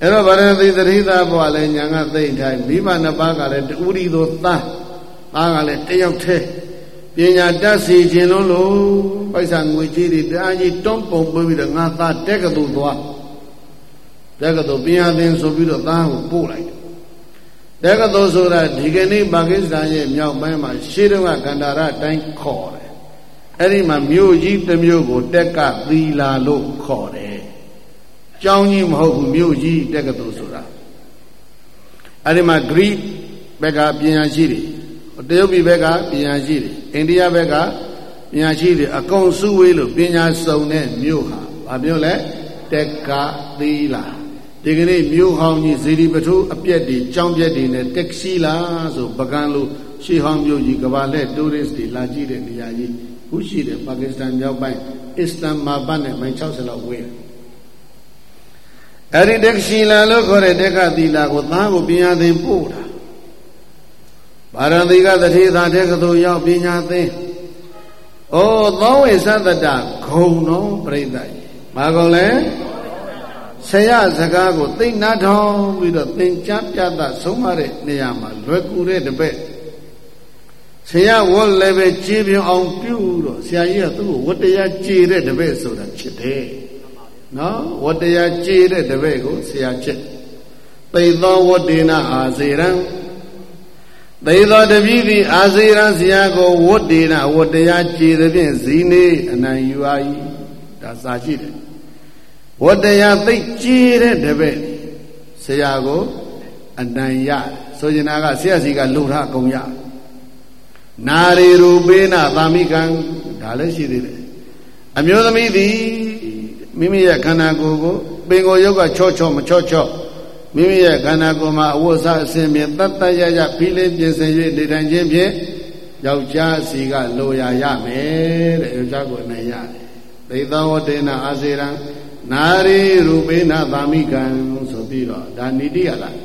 အဲ့တော့ဗာရဏသီသတိသားဘဝလည်းညာကသိမ့်ထိုင်မိဘနှစ်ပါးကလည်းတူရီသောသားကလည်းတယောက်တည်းပညာတတ်စီခြင်းလုံးလို့ပိုက်ဆံငွေကြီးတွေတအားကြီးတွန်းပုံပေးပြီးတော့ငါသားတက်ကတူသွားတက်ကတူပညာသင်ဆိုပြီးတော့သားကိုပို့လိုက်တက်ကတူဆိုတာဒီကနေ့ပါကစ္စတန်ရဲ့မြောက်ပိုင်းမှာရှေးတုန်းကကန္တာရတိုင်းခေါ်တယ်အဲ့ဒီမှာမြို့ကြီးတစ်မြို့ကိုတက်ကသီလာလို့ခေါ်တယ်ကျောင်းကြီးမဟုတ်ဘူးမြို့ကြီးတက်ကတူဆိုတာအဲ့ဒီမှာဂရိဘက်ကပညာရှိတွေတရုတ်ပြည်ဘက်ကပညာရှိတွေအိန္ဒိယဘက်ကပညာရှိတွေအကုန်စုဝေးလို့ပညာစုံတဲ့မြို့ဟာဘာမြို့လဲတက်ကသီလာဒီကနေ့မြို့ဟောင်းကြီးဇေဒီပထုအပြက်တွေကျောင်းပြက်တွေနဲ့တက်စီလာဆိုပကံလို့ရှေးဟောင်းမြို့ကြီးကဘာလက်တိုးရစ်တွေလာကြည့်တဲ့နေရာကြီးခုရှိတယ်ပါကစ္စတန်မြောက်ပိုင်းအစ္စလမ်မာဘတ်နဲ့မိုင်60လောက်ဝေးတယ်အဲ့ဒီတက်စီလာလို့ခေါ်တဲ့တက်ကသီလာကိုသားကိုပညာသင်ပို့တာဗာရဏသီကတထေသာတဲ့ကသို့ရောက်ပညာသင်ဩသောဝိသတ္တဂုံတော်ပြိဿကြီးဘာကုံလဲဆရာစကားကိုသိနာထောင်ပြီးတော့သင်ကြားပြသဆုံးမတဲ့နေရာမှာလွယ်ကူတဲ့တပည့်ဆရာဝတ်လည်းပဲကြည်ပြောင်အောင်ပြုတော့ဆရာကြီးကသူ့ကိုဝတ္တရားကြည်တဲ့တပည့်ဆိုတာချစ်တယ်နော်ဝတ္တရားကြည်တဲ့တပည့်ကိုဆရာချစ်သိသောဝတ္တေနအာဇေရံသိသောတပည့်သည်အာဇေရံဆရာကိုဝတ္တေနဝတ္တရားကြည်သည်ဖြင့်ဇီနေအနံယူအာ၏ဒါစာရှိတယ်ဝတ္တရားသိကြည်တဲ့တပည့်ဆရာကိုအနံရဆိုချင်တာကဆရာစီကလှူထားအကုန်ရနာရီရူပေနသာမိကံဒါလည်းရှိသေးတယ်အမျိုးသမီးသည်မိမိရဲ့ခန္ဓာကိုယ်ကိုပင်ကိုယ်ရုပ်ကချောချောမချောချောမိမိရဲ့ခန္ဓာကိုယ်မှာအဝတ်စားအစင်ဖြင့်တတ်တတ်ရရဖိလေးပြင်ဆင်၍နေထိုင်ခြင်းဖြင့်ယောက်ျားစီကလိုရာရမယ်တဲ့ယောက်ျားကိုအနိုင်ရတယ်သိသောဝတ္တေနအာဇေရံနာရီရူပေနသာမိကံဆိုပြီးတော့ဒါနိတိယလား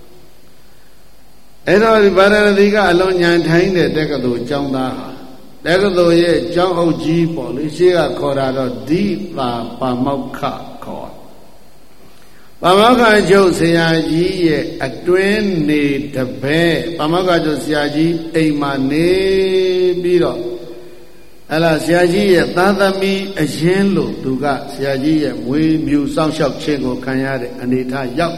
အဲ့တော့ဗာရဏသီကအလွန်ဉာဏ်ထိုင်းတဲ့တက္ကသိုလ်ကျောင်းသားဟာတက္ကသိုလ်ရဲ့ကျောင်းအုပ်ကြီးပေါ့လေရှေ့ကခေါ်တာတော့ဒိတာပါမောက္ခခေါ်ပါမောက္ခချုပ်ဆရာကြီးရဲ့အတွင်းနေတပည့်ပါမောက္ခချုပ်ဆရာကြီးအိမ်မှာနေပြီးတော့အဲ့လားဆရာကြီးရဲ့သာသမီအရင်လို့သူကဆရာကြီးရဲ့မွေးမြူစောင့်ရှောက်ခြင်းကိုခံရတဲ့အနေထားရောက်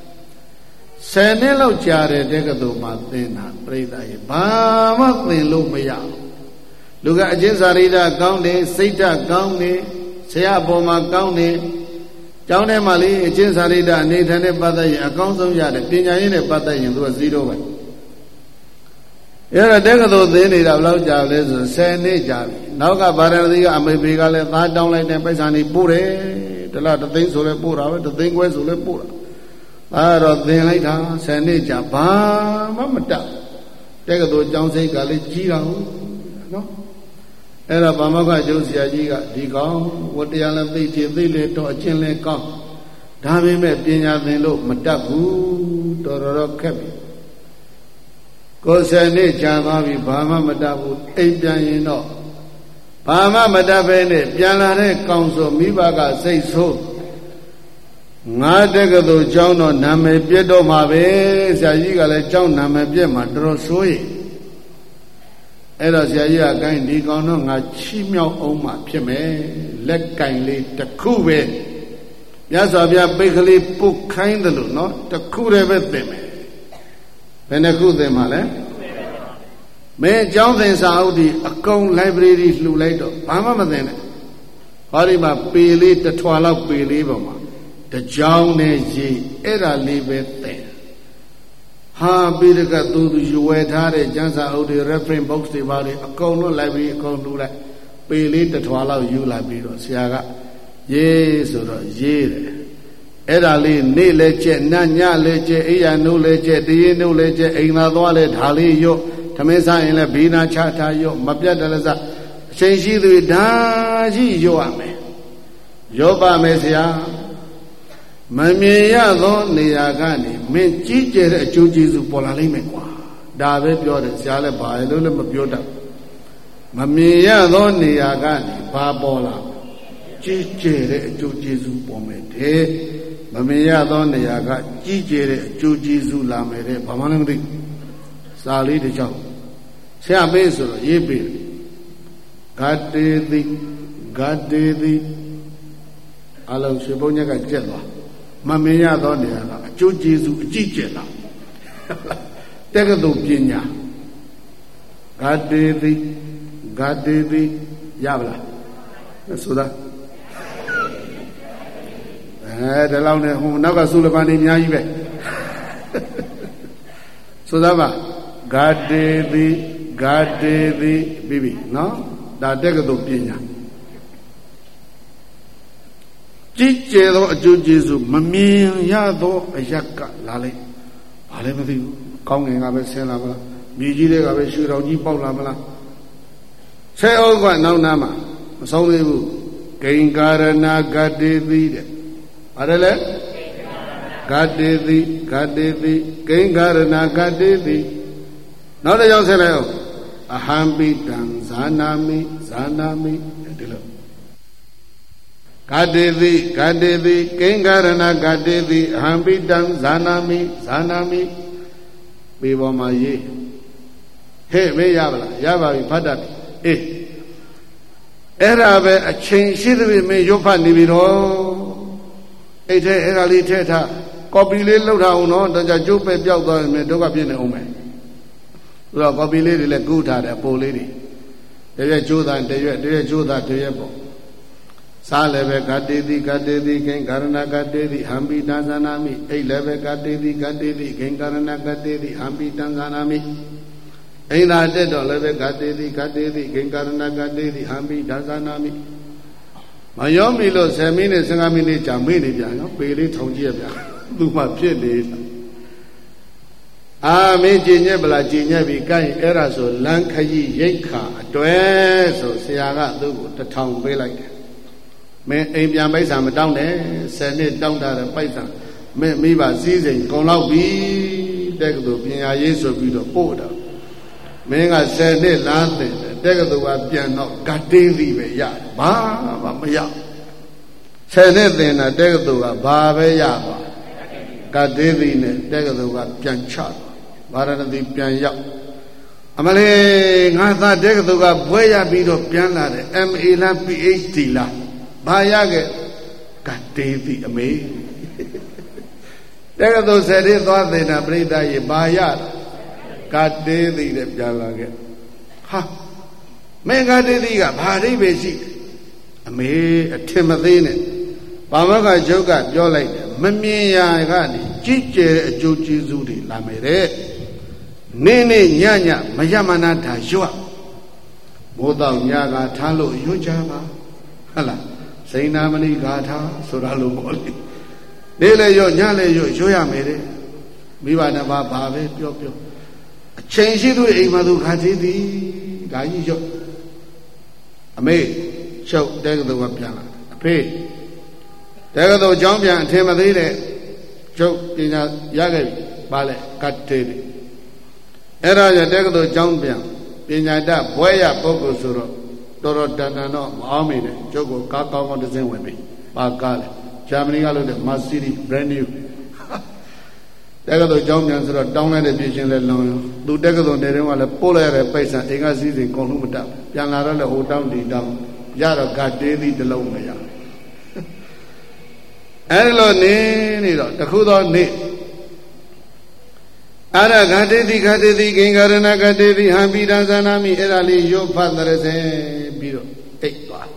10နှစ်လောက်ကြာတဲ့တက္ကသိုလ်မှာသင်တာပြိဿရဲ့ဘာမှသင်လို့မရဘူးလူကအကျင့်စာရိတ္တကောင်းတယ်စိတ်ဓာတ်ကောင်းတယ်ဆရာအပေါ်မှာကောင်းတယ်ကျောင်းထဲမှာလေအကျင့်စာရိတ္တအနေထိုင်နဲ့ပတ်သက်ရင်အကောင်းဆုံးရတယ်ပညာရေးနဲ့ပတ်သက်ရင်သူက0ပဲအဲ့ဒါတက္ကသိုလ်သင်နေတာဘယ်လောက်ကြာလဲဆို10နှစ်ကြာပြီနောက်ကဗာရဏသီကအမေဖေကလည်းသားတောင်းလိုက်တဲ့ပိုက်ဆံတွေပို့တယ်တလား3သိန်းဆိုလဲပို့တာပဲ3သိန်းခွဲဆိုလဲပို့တာအဲ့တော့သင်လိုက်တာ10နှစ်ကြာဘာမှမတတ်တက္ကသိုလ်ကျောင်းစိတ်ကလည်းကြီးတာဟုတ်နော်အဲ့ဒါဗမောက္ခကျုပ်ဆရာကြီးကဒီကောင်ဝတ္တရားလည်းသိချင်သိလေတော့အကျင့်လည်းကောင်းဒါပေမဲ့ပညာသင်လို့မတတ်ဘူးတော်တော်ခက်ပြီကိုယ်10နှစ်ကြာသွားပြီဘာမှမတတ်ဘူးအိမ်ပြန်ရင်တော့ဘာမှမတတ်ပဲနဲ့ပြန်လာတဲ့ကောင်ဆိုမိဘကစိတ်ဆိုးငါတက္ကသိုလ်ကျောင်းတော့နာမည်ပြတ်တော့မှာပဲဆရာကြီးကလည်းကျောင်းနာမည်ပြတ်မှာတော်တော်ဆိုးရင်အဲ့တော့ဆရာကြီးကကိုင်းဒီကောင်တော့ငါချီးမြှောက်အောင်မှဖြစ်မယ်လက်ကင်လေးတစ်ခုပဲမြတ်စွာဘုရားပိတ်ကလေးပုတ်ခိုင်းတယ်လို့နော်တစ်ခုတည်းပဲသင်မယ်ဘယ်နှခုသင်မှာလဲမင်းကျောင်းသင်စာအုပ်ဒီအကုန် library လှူလိုက်တော့ဘာမှမသင်နဲ့ဟောဒီမှာပေလေးတစ်ထွာလောက်ပေလေးပေါ်မှာတကြောင်နဲ့ရေးအဲ့ဒါလေးပဲသင်ဟာပြီးတကသူရွယ်ထားတဲ့ကျမ်းစာအုပ်တွေ reference box တွေပါလေအကုန်လုံး library အကုန်လှူလိုက်ပေလေးတစ်ထွာလောက်ယူလာပြီးတော့ဆရာကရေးဆိုတော့ရေးတယ်အဲ့ဒါလေးနေ့လဲကျက်နတ်ညလဲကျက်အိယာနိုးလဲကျက်တရေနိုးလဲကျက်အိမ်သာသွားလဲဒါလေးရော့သမင်းစားရင်လဲဘေးနာချထားရော့မပြတ်တယ်လည်းစအချိန်ရှိသူဒါရှိရော့ရမယ်ရော့ပါမယ်ဆရာမမြင်ရသောနေရာကနေမင်းကြီးကျယ်တဲ့အကျိုးကျေးဇူးပေါ်လာလိမ့်မယ်ကွာဒါပဲပြောတယ်ဆရာလည်းဘာလို့လဲမပြောတတ်မမြင်ရသောနေရာကနေဘာပေါ်လာကြီးကျယ်တဲ့အကျိုးကျေးဇူးပေါ်မယ်တဲ့မမြင်ရသောနေရာကကြီးကျယ်တဲ့အကျိုးကျေးဇူးလာမယ်တဲ့ဘာမှလည်းမသိစာလေးတစ်ချောင်းဆရာပေးဆိုတော့ရေးပေးဂတ္တေတိဂတ္တေတိအလုံးရှင်ဘုန်းကြီးကကြက်သွားမမြင်ရသောနေရာကအကျိုးကျေးဇူးအကြီးကျယ်လာတက္ကသိုလ်ပညာဂတ္တေတိဂတ္တေတိရပါလားဆိုတာဒီလောက်နဲ့ဟိုနောက်ကသုလပန်နေအများကြီးပဲဆိုတာပါဂတ္တေတိဂတ္တေတိပြီးပြီနော်ဒါတက္ကသိုလ်ပညာကြီးကျယ်သောအကျိုးကျေးဇူးမမြင်ရသောအရက်ကလာလိုက်ဘာလဲမသိဘူးကောင်းငင်ကပဲဆင်းလာမလားမြေကြီးတွေကပဲရွှေတော်ကြီးပေါက်လာမလားဆဲဩကနောက်နာမှာမဆုံးသေးဘူးဂိင်္ကာရဏဂတ္တေတိတဲ့ဘာလဲလဲဂတ္တေတိဂတ္တေတိဂိင်္ကာရဏဂတ္တေတိနောက်တစ်ယောက်ဆက်လိုက်အောင်အဟံပိတံဇာနာမိဇာနာမိဒီလိုဂတ္တေတိဂတ္တေတိဂိင်္ကာရဏဂတ္တေတိအဟံပိတံဇာနာမိဇာနာမိပေပေါ်မှာရေးဟဲ့မေးရပါလားရပါပြီဖတ်တတ်ပြီအေးအဲ့ဒါပဲအချိန်ရှိသဖြင့်မင်းရွတ်ဖတ်နေပြီတော့အဲ့ထဲအဲ့ဒါလေးထည့်ထားကော်ပီလေးလှုပ်ထားအောင်နော်တကြကျိုးပဲပြောက်သွားရင်ဒုက္ခပြည့်နေအောင်မယ်သူကကော်ပီလေးတွေလည်းကူးထားတယ်ပိုလေးတွေတရွက်ကျိုးသားတရွက်ကျိုးသားတရွက်ပေါ့စားလည်းပဲဂတ္တေတိဂတ္တေတိဂိင်္ကာရဏဂတ္တေတိဟံပိတံဇာနာမိအိတ်လည်းပဲဂတ္တေတိဂတ္တေတိဂိင်္ကာရဏဂတ္တေတိဟံပိတံဇာနာမိအိန္ဒာတက်တော့လည်းပဲဂတ္တေတိဂတ္တေတိဂိင်္ကာရဏဂတ္တေတိဟံပိတံဇာနာမိမရောမီလို့10မိနစ်15မိနစ်ကြာမေ့နေပြန်နော်ပေလေးထောင်ကြည့်ရပြန်သူမှဖြစ်နေတာအာမင်းကြည်ညက်ပလားကြည်ညက်ပြီကိုင်းအဲ့ဒါဆိုလမ်းခရီးရိတ်ခါအတွဲဆိုဆရာကသူ့ကို1000ပေးလိုက်တယ်မင်းအိမ်ပြန်ပိုက်ဆံမတောင်းနဲ့10နှစ်တောင်းတာပိုက်ဆံမင်းမိဘစည်းစိမ်ကုန်တော့ပြီတက်ကတူပညာရေးဆိုပြီးတော့ပို့တော့မင်းက10နှစ်လားတဲ့တက်ကတူကပြန်တော့ဂတ္တေတိပဲရဘာမှမရ10နှစ်သင်တာတက်ကတူကဘာပဲရပါဂတ္တေတိနဲ့တက်ကတူကပြန်ချဗာရဏသီပြန်ရောက်အမလေးငါသားတက်ကတူကဘွဲရပြီးတော့ပြန်လာတယ် MA လား PhD လားဘာရခဲ့ဂတ္တေတိအမေတက်ကတူ10နှစ်သွားသင်တာပြိဿရေဘာရဂတ္တေတိတဲ့ပြန်လာခဲ့ဟာမင်းဂတ္တေတိကဘာအိဗေရှိအမေအထင်မသေးနဲ့ဘာမကကျုပ်ကပြောလိုက်တယ်မမြင်ရာကနေကြည်ကျယ်တဲ့အကျိုးကျေးဇူးတွေလာမယ်တဲ့နေ့နေ့ညညမယမနာတာရွတ်မိုးတော့ညကထားလို့ရွတ်ကြပါဟုတ်လားစိန်နာမဏိဂါထာဆိုတာလို့ပေါ့လေနေ့လည်းရွတ်ညလည်းရွတ်ရမယ်တဲ့မိဘနှစ်ပါးဘာပဲပြောအချိန်ရှိသူအိမ်မှာသူခါသေးသည်ဒါကြီးရွတ်အမေချုပ်တက်ကတူကပြန်လာအဖေတက်ကတူကျောင်းပြန်အထင်မသေးတဲ့ချုပ်ပညာရခဲ့ပြီပါလေကတ်တေးအဲ့ဒါရတက်ကတူကျောင်းပြန်ပညာတတ်ဘွဲရပုဂ္ဂိုလ်ဆိုတော့တော်တော်တန်တန်တော့မအောင်မိတယ်ကျုပ်ကိုကားကောင်းကောင်းတစ်စင်းဝင်ပြီပါကားလေဂျာမနီကလို့တဲ့ Mercedes brand new တက်ကတူကျောင်းပြန်ဆိုတော့တောင်းလိုက်တဲ့ပြည်ချင်းလဲလွန်သူတက်ကတူနေတုန်းကလည်းပို့လိုက်ရတဲ့ပိုက်ဆံအိမ်ကစည်းစိမ်ကုန်လို့မတတ်ပြန်လာတော့လည်းဟိုတောင်းဒီတောင်းရတော့ဂတေးသီးတစ်လုံးမရအဲ့လိုနေတော့တခုသောနေ့အာရဂတေတိဂတေတိဂင်္ဂရဏဂတေတိဟံပိတံဇာနာမိအဲ့ဒါလေးရုပ်ဖတ်တဲ့စေပြီးတော့အိတ်သွား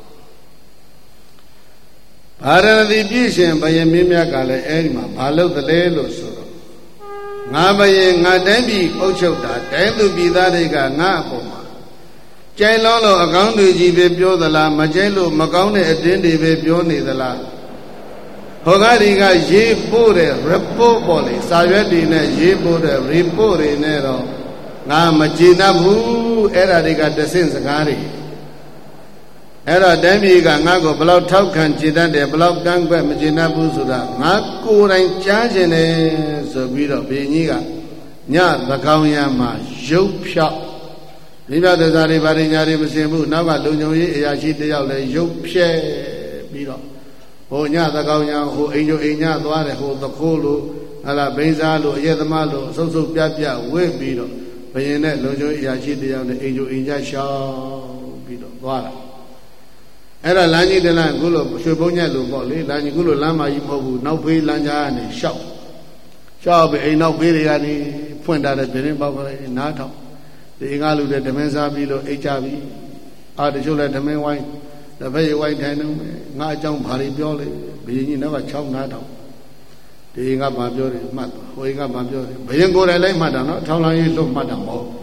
ဘာရဏတိပြည့်ရှင်ဘယင်မင်းမြတ်ကလည်းအဲ့ဒီမှာဘာလို့တလဲလို့ဆိုတော့ငါဘယင်ငါတိုင်းပြည်အုပ်ချုပ်တာတိုင်းသူပြည်သားတွေကငါအပေါ်မှာကြိုင်လုံးလို့အကောင်းတွေကြီးပဲပြောသလားမကြိုင်လို့မကောင်းတဲ့အတင်းတွေပဲပြောနေသလားဟောကားတွေကရေးပို့တဲ့ report ပေါ်လေစာရွက်တွေနဲ့ရေးပို့တဲ့ report တွေနဲ့တော့ငါမကျေနပ်ဘူးအဲ့ဒါတွေကတဆင့်စကားတွေအဲ့တော့တိုင်းပြည်ကငါ့ကိုဘယ်လောက်ထောက်ခံကျေနပ်တယ်ဘယ်လောက်ကန့်ကွက်မကျေနပ်ဘူးဆိုတာငါကိုယ်တိုင်ကြားကျင်တယ်ဆိုပြီးတော့ဘုရင်ကြီးကညသကောင်ရမှာရုပ်ဖြောက်မိဘသစ္စာတွေဗာရိညာတွေမစင်ဘူးနောက်ကလုံခြုံရေးအရာရှိတယောက်လည်းရုပ်ဖြဲပြီးတော့ဟိုညသကောင်ညာဟိုအိမ်ကျိုအိမ်ညသွားတယ်ဟိုသခိုးလို့ဟာလာဘိန်းစားလို့အရက်သမားလို့အဆုပ်ဆုပ်ပြပြဝစ်ပြီးတော့ဘယင်နဲ့လုံချိုးအရာရှိတရားနဲ့အိမ်ကျိုအိမ်ညရှောင်းပြီးတော့သွားတာအဲ့ဒါလမ်းကြီးတလမ်းခုလိုရွှေဘုံညက်လို့ပေါ့လေလမ်းကြီးခုလိုလမ်းမကြီးမဟုတ်ဘူးနောက်ဖေးလမ်းကြားကနေရှောက်ပြီးအိမ်နောက်ဖေးတွေကနေဖွင့်ထားတဲ့ပြင်းပေါက်ကလေးနားထောင်ဒီအင်္ဂါလူတွေဓမင်းစားပြီးလို့အိတ်ကြပြီတချို့လည်းဓမင်းဝိုင်းတစ်ဖက်ရဝိုင်းထိုင်နေငါအကြောင်းဘာတွေပြောလဲဘယင်ကြီးနောက်က6နားထောင်ဒီအင်္ဂါဘာပြောတယ်မှတ်ဟိုအင်္ဂါဘာပြောတယ်ဘယင်ကိုယ်တိုင်လိုက်မှတ်တာနော်ထောင်လောင်းကြီးလွတ်မှတ်တာမဟုတ်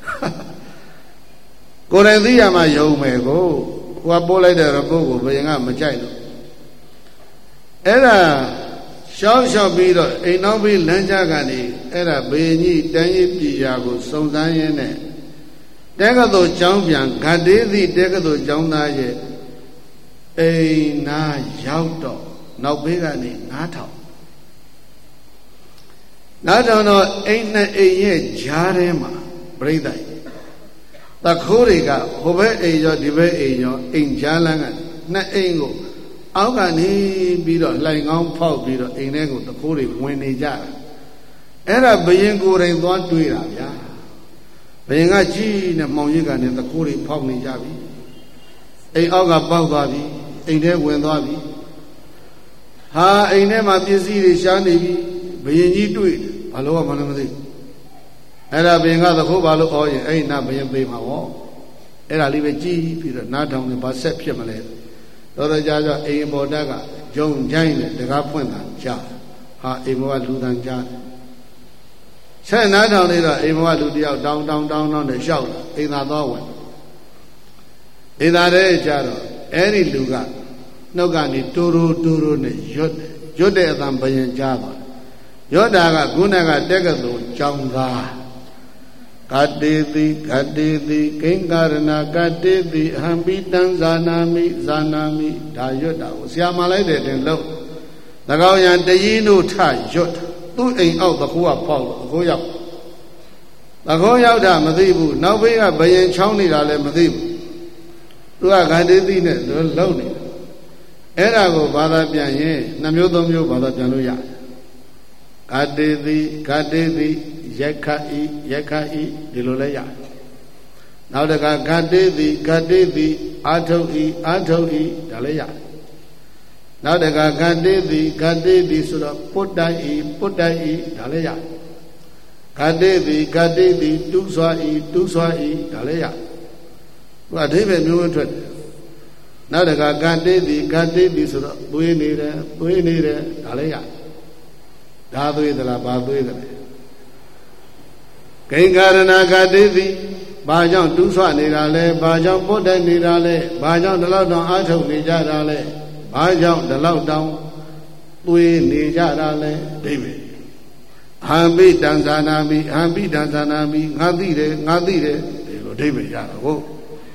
ကိုယ်တိုင်သိရမှယုံမယ်ကိုကပို့လိုက်တဲ့ရပုတ်ကိုဘယင်ကမကြိုက်လို့အဲ့ဒါရှောက်ပြီးတော့အိမ်နောက်ပြီးလမ်းကြားကနေအဲ့ဒါဘယင်ကြီးတန်းရင်ပြည်ရာကိုစုံစမ်းရင်းနဲ့တဲကသို့ကျောင်းပြန်ဂတ်သေးသည့်တဲကသို့ကျောင်းသားရဲ့အိမ်နာရောက်တော့နောက်ဘေးကနေနားထောင်တော့အိမ်နဲ့အိမ်ရဲ့ဂျားထဲမှာပြိဿတ်တခိုးတွေကဟိုဘက်အိမ်ရောဒီဘက်အိမ်ရောအိမ်ဂျားလန်းကနှစ်အိမ်ကိုအောက်ကနေပြီးတော့လှိုင်ကောင်းဖောက်ပြီးတော့အိမ်ထဲကိုတခိုးတွေဝင်နေကြတာအဲ့ဒါဘယင်ကိုယ်တိုင်သွားတွေးတာဗျာဘယင်ကကြီးနဲ့မောင်ရိပ်ကနေတခိုးတွေဖောက်နေကြပြီအိမ်အောက်ကပေါက်သွားပြီအိမ်ထဲဝင်သွားပြီဟာအိမ်ထဲမှာပစ္စည်းတွေရှားနေပြီဘယင်ကြီးတွေ့ဘာလို့မှလည်းမသိအဲ့ဒါဘယင်ကတခိုးဘာလို့ဩရင်အဲ့နာဘယင်ပေးမှာဟောအဲ့ဒါလေးပဲကြည်ပြီးတော့နားထောင်နေဘာဆက်ဖြစ်မလဲတော့ကြာအိမ်ပေါ်တက်ကဂျုံချိုင်းနဲ့တကားဖွင့်တာကြားဟာအိမ်ပေါ်ကလူတန်ကြားဆက်နားထောင်နေတော့အိမ်ပေါ်ကလူတယောက်တောင်းနဲ့ရှောက်လာအိမ်သာတော့ဝင်အိမ်သာတဲ့ကြာတော့အဲ့ဒီလူကနှုတ်ကနေတိုးနဲ့ရွတ်တဲ့အတန်ဘယင်ကြားသွားရွတ်တာကခုနကတက်ကတူကြောင်းသားကတေတိကိင်္ဂရဏကတေတိအဟံပိတံဇာနာမိဒါရွတ်တာကိုဆရာမလိုက်တယ်တင်လို့၎င်းရန်တရင်တို့ထရွတ်သူ့အိမ်အောက်သခိုးကပေါက်လို့သခိုးရောက်တာမသိဘူးနောက်ဘေးကဘယင်ချောင်းနေတာလည်းမသိဘူးသူကဂန္တေတိနဲ့လုံနေအဲ့ဒါကိုဘာသာပြန်ရင်2မျိုး3မျိုးဘာသာပြန်လို့ရတယ်ဂတေတိရက်ခဤဒီလိုလဲရနောက်တကဂတေတိအာထုတ်ဤဒါလဲရနောက်တကဂတေတိဆိုတော့ပုတ္တိုင်ဤဒါလဲရဂတေတိတူးစွာဤဒါလဲရသူအဓိပ္ပာယ်မျိုးထွက်တယ်နောက်တကဂတေတိဆိုတော့သွေးနေတယ်ဒါလဲရဒါသွေးသလားဘာသွေးသလဲကိင်္ဂရဏဂတေတိဘာကြောင့်တူးဆွနေတာလဲဘာကြောင့်ပုတ်တက်နေတာလဲဘာကြောင့်ဒီလောက်တောင်အားထုတ်နေကြတာလဲဘာကြောင့်ဒီလောက်တောင်သွေးနေကြတာလဲဒိဗေဟံပိတံဇာနာမိငါသိတယ်ဒီလိုဒိဗေရတာဟုတ်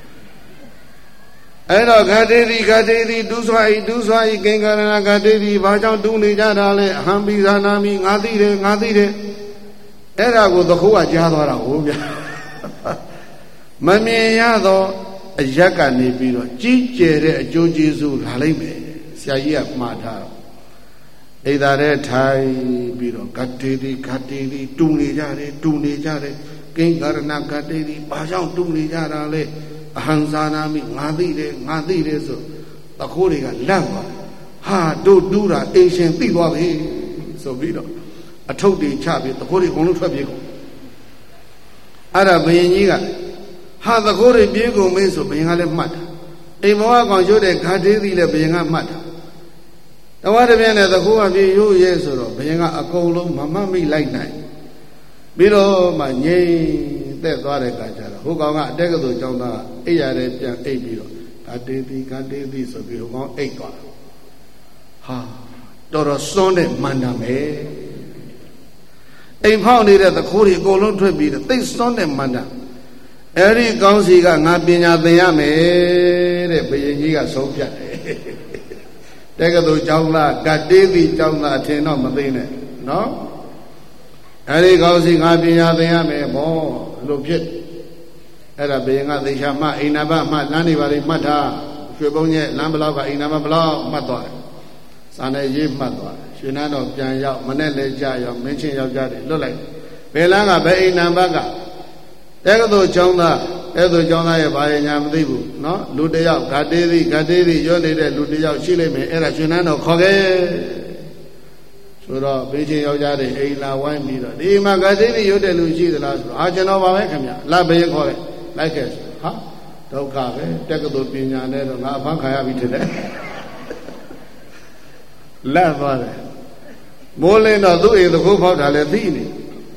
အဲ့တော့ဂတေတိတူးဆွဤကိင်္ဂရဏဂတေတိဘာကြောင့်တူးနေကြတာလဲအဟံပိဇာနာမိငါသိတယ်အဲ့ဒါကိုသခိုးကကြားသွားတာဟုတ်ဗျာမမြင်ရတော့အရက်ကနေပြီးတော့ကြီးကျယ်တဲ့အကျိုးကျေးဇူးလာလိုက်မယ်ဆရာကြီးကမှားထားတော့အိဒါတဲ့ထိုင်ပြီးတော့ဂတေတိတူနေကြတယ်ကိင်္ဂရဏဂတေတိဘာကြောင့်တူနေကြတာလဲအဟံဇာနာမိငါသိတယ်ဆိုသခိုးတွေကလန့်သွားဟာတို့တူးတာအိမ်ရှင်သိသွားပြီဆိုပြီးတော့အထုပ်တွေချပြီးသခိုးတွေအကုန်လုံးထွက်ပြေးကုန်အဲ့ဒါဘယင်ကြီးကဟာသခိုးတွေပြေးကုန်မေးဆိုဘယင်ကလည်းမှတ်တာအိမ်မောကောင်ရွတ်တဲ့ဂါတေးသီးလည်းဘယင်ကမှတ်တာတဝါတပြင်းနဲ့သခိုးကပြေးရိုးရဲဆိုတော့ဘယင်ကအကုန်လုံးမမှတ်မိလိုက်နိုင်ပြီးတော့မှငြိမ်သက်သွားတဲ့အခါကျတော့ဟိုကောင်ကအတက်ကတူကြောင်းသားအိပ်ရတယ်ပြန်အိပ်ပြီးတော့ဂါတေးသီးဆိုပြီးဟိုကောင်အိပ်သွားဟာတော်စွန်းတဲ့မန္တမယ်အိမ်ဖောက်နေတဲ့သခိုးတွေအကုန်လုံးထွက်ပြီးတော့သိစွန်းတဲ့မန္တအဲ့ဒီကောင်းစီကငါပညာသင်ရမယ်တဲ့ဘုရင်ကြီးကဆုံးဖြတ်တယ်တက္ကသိုလ်ကျောင်းသားကတေးသည့်ကျောင်းသားအထင်တော့မသိနဲ့နော်အဲ့ဒီကောင်းစီငါပညာသင်ရမယ်ဘောလို့ဖြစ်အဲ့ဒါဘုရင်ကသေချာမှအိမ်နာဘမှလမ်းနေပါလေမှတ်ထားရွှေဘုံရဲ့လမ်းဘလောက်ကအိမ်နာဘဘလောက်မှတ်သွားတယ်စာနဲ့ရေးမှတ်သွားရွှေနန်းတော်ပြန်ရောက်မနဲ့လဲကြရောက်မင်းချင်းယောက်ျားတွေလွတ်လိုက်ဘယ်လန်းကဘယ်အိမ်နံပါတ်ကတက္ကသိုလ်ကျောင်းသားအဲ့သူကျောင်းသားရဲ့ဘာရညာမသိဘူးနော်လူတယောက်ဂတေးသည်ရွတ်နေတဲ့လူတယောက်ရှိလိမ့်မယ်အဲ့ဒါရွှေနန်းတော်ခေါ်ခဲ့ဆိုတော့ဘေးချင်းယောက်ျားတွေအိမ်လာဝိုင်းပြီးတော့ဒီမှာဂတေးသည်ရွတ်တဲ့လူရှိသလားဆိုတော့ကျွန်တော်ပါပဲခင်ဗျလာဘယ်ခေါ်လဲလိုက်ခဲ့ဆိုဟာဒုက္ခပဲတက္ကသိုလ်ပညာနဲ့တော့ငါအဖမ်းခံရပြီထင်တယ်လက်သွားတယ်မိုးလင်းတော့သူ့အိမ်သခိုးဖောက်တာလည်းသိနေ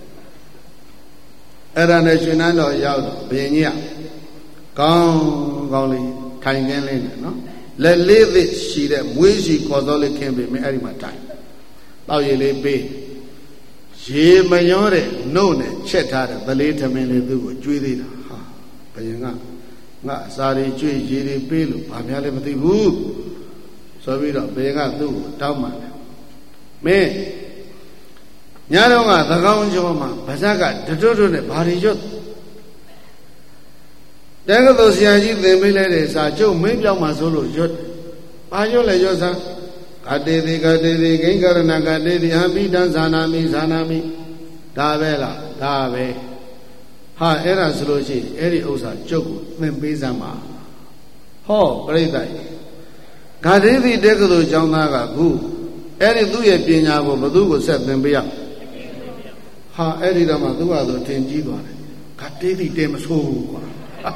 အဲ့ဒါနဲ့ရွှေနန်းတော်ရောက်တော့ဘုရင်ကြီးကကောင်းလေးထိုင်ခင်းလေးနဲ့နော်လက်လေးသစ်ရှိတဲ့မွေးရှိခေါ်သောလေးခင်းပေးမယ်အဲ့ဒီမှာထိုင်တောက်ရည်လေးပေးရေမရောတဲ့နှုတ်နဲ့ချက်ထားတဲ့သလေးထမင်းလေးသူ့ကိုကျွေးသေးတာဟာဘုရင်ကငါအစာတွေကျွေးရေတွေပေးလို့ဘာများလဲမသိဘူးဆိုပြီးတော့ဘုရင်ကသူ့ကိုတောင်းပန်တယ်မင်းညတော့ကသကောင်းကျော်မှာဗဇက်ကတွတ်နဲ့ဘာတွေရွတ်တက္ကသိုလ်ဆရာကြီးသင်ပေးလိုက်တဲ့စာကျုပ်မင်းပြောင်းမှဆိုလို့ရွတ်ဘာရွတ်လဲရွတ်စမ်းဂတေတိဂိင်္ဂရဏဂတေတိဟံပိတံဇာနာမိဒါပဲလားဒါပဲဟာအဲ့ဒါဆိုလို့ရှိရင်အဲ့ဒီဥစ္စာကျုပ်ကိုသင်ပေးစမ်းပါဟောပြိဿဂတေတိတက္ကသိုလ်ကျောင်းသားကခုအဲ့ဒီသူ့ရဲ့ပညာကိုဘသူကိုဆက်သင်ပေးရဟာအဲ့ဒီတော့မှသူ့ဟာဆိုထင်ကြီးသွားတယ်ဂတေတိတဲမဆိုးဘူးကွာ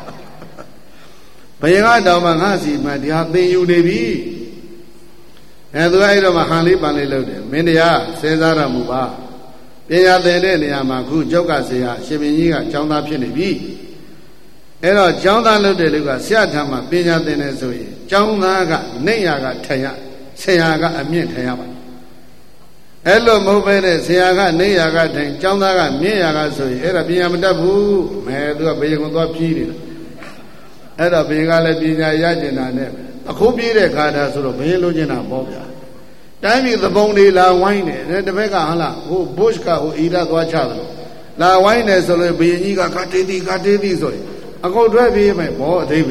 ဘယ်ကတော့မှငါစီမှဒီဟာသင်ယူနေပြီသူကအဲ့တော့မှဟန်လေးပန်လေးလုပ်တယ်မင်းတရားစဉ်းစားရမှုပါပညာသင်တဲ့နေရာမှာခုကျောက်ကဆရာရှင်ဘင်ကြီးကကျောင်းသားဖြစ်နေပြီအဲ့တော့ကျောင်းသားလုပ်တဲ့လူကဆရာထံမှာပညာသင်နေဆိုရင်ကျောင်းသားကနေရာကထိုင်ရဆရာကအမြင့်ထိုင်ရပါအဲ့လိုမဟုတ်ပဲနဲ့ဆရာကနေရာကထိုင်ကျောင်းသားကမြင့်ရာကဆိုရင်အဲ့ဒါပညာမတတ်ဘူးမဲသူကဘယ်ကိုသွားပြေးနေတာအဲ့တော့ဘယ်ကလည်းပညာရကျင်တာနဲ့အခုပြေးတဲ့ခါတာဆိုတော့ဘယ်လိုချင်တာပေါ့ဗျာတိုင်းပြည်သဘုံတွေလာဝိုင်းတယ်တပည့်ကဟလားဟိုဘုရှ်ကဟိုအီရသွားချတယ်လာဝိုင်းတယ်ဆိုလို့ဘုရင်ကြီးကဂတေတိဆိုရင်အကုန်ထွက်ပြေးမယ်ဘောအသိပဲ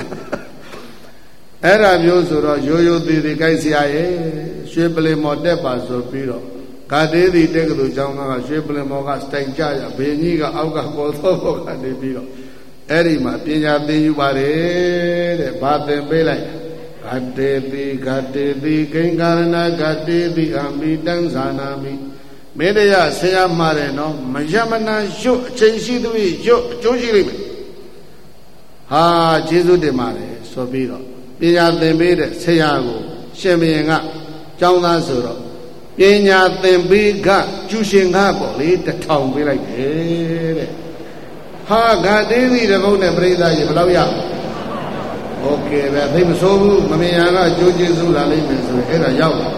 အဲ့ဒါမျိုးဆိုတော့ရိုးသေးကြိုက်ဆရာရဲ့ရွှေပလင်မော်တက်ပါဆိုပြီးတော့ဂတေတိတက္ကသိုလ်ကျောင်းသားကရွှေပလင်မော်ကစတိုင်ကြရဘုရင်ကြီးကအောက်ကပေါ်သောဘောကနေပြီးတော့အဲ့ဒီမှာပညာသင်ယူပါတယ်တဲ့ဘာသင်ပေးလိုက်ဂတေတိဂိင်္ဂရဏဂတေတိအမိတံဇာနာမိမေတ္တရဆရာမှားတယ်နော်မယမနာရွတ်အချိန်ရှိသူရွတ်အကျိုးရှိလိမ့်မယ်ဟာကျေးဇူးတင်ပါတယ်ဆိုပြီးတော့ပညာသင်ပေးတဲ့ဆရာကိုရှင်ဘုရင်ကကျောင်းသားဆိုတော့ပညာသင်ပေးကကျူရှင်ကပေါ့လေ1000ပေးလိုက်တယ်တဲ့ဟာဂတေတိတပုတ်နဲ့ပြိဿရေဘယ်လောက်ရโอเคပဲသိမဆိုးဘူးမမြင်ရကကြိုးကျေးဇူးလာလိမ့်မယ်ဆိုရင်အဲ့ဒါရောက်တယ်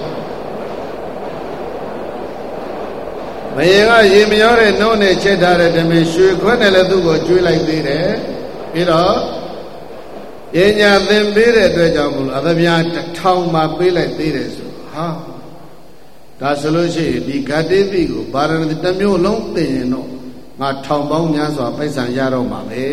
မရင်ကရေမရောတဲ့နှုံးနဲ့ချက်ထားတဲ့ဓမင်းရွှေခွက်နဲ့လည်းသူ့ကိုကျွေးလိုက်သေးတယ်ပြီးတော့ပညာသင်ပေးတဲ့အတွက်ကြောင့်မလို့အသဗျာ1000မှာပေးလိုက်သေးတယ်ဆိုဟာဒါဆိုလို့ရှိရင်ဒီဂတေတိကိုဗာရဏသီတစ်မျိုးလုံးသိရင်တော့ငါ1000ပေါင်းများစွာပိုက်ဆံရတော့မှာပဲ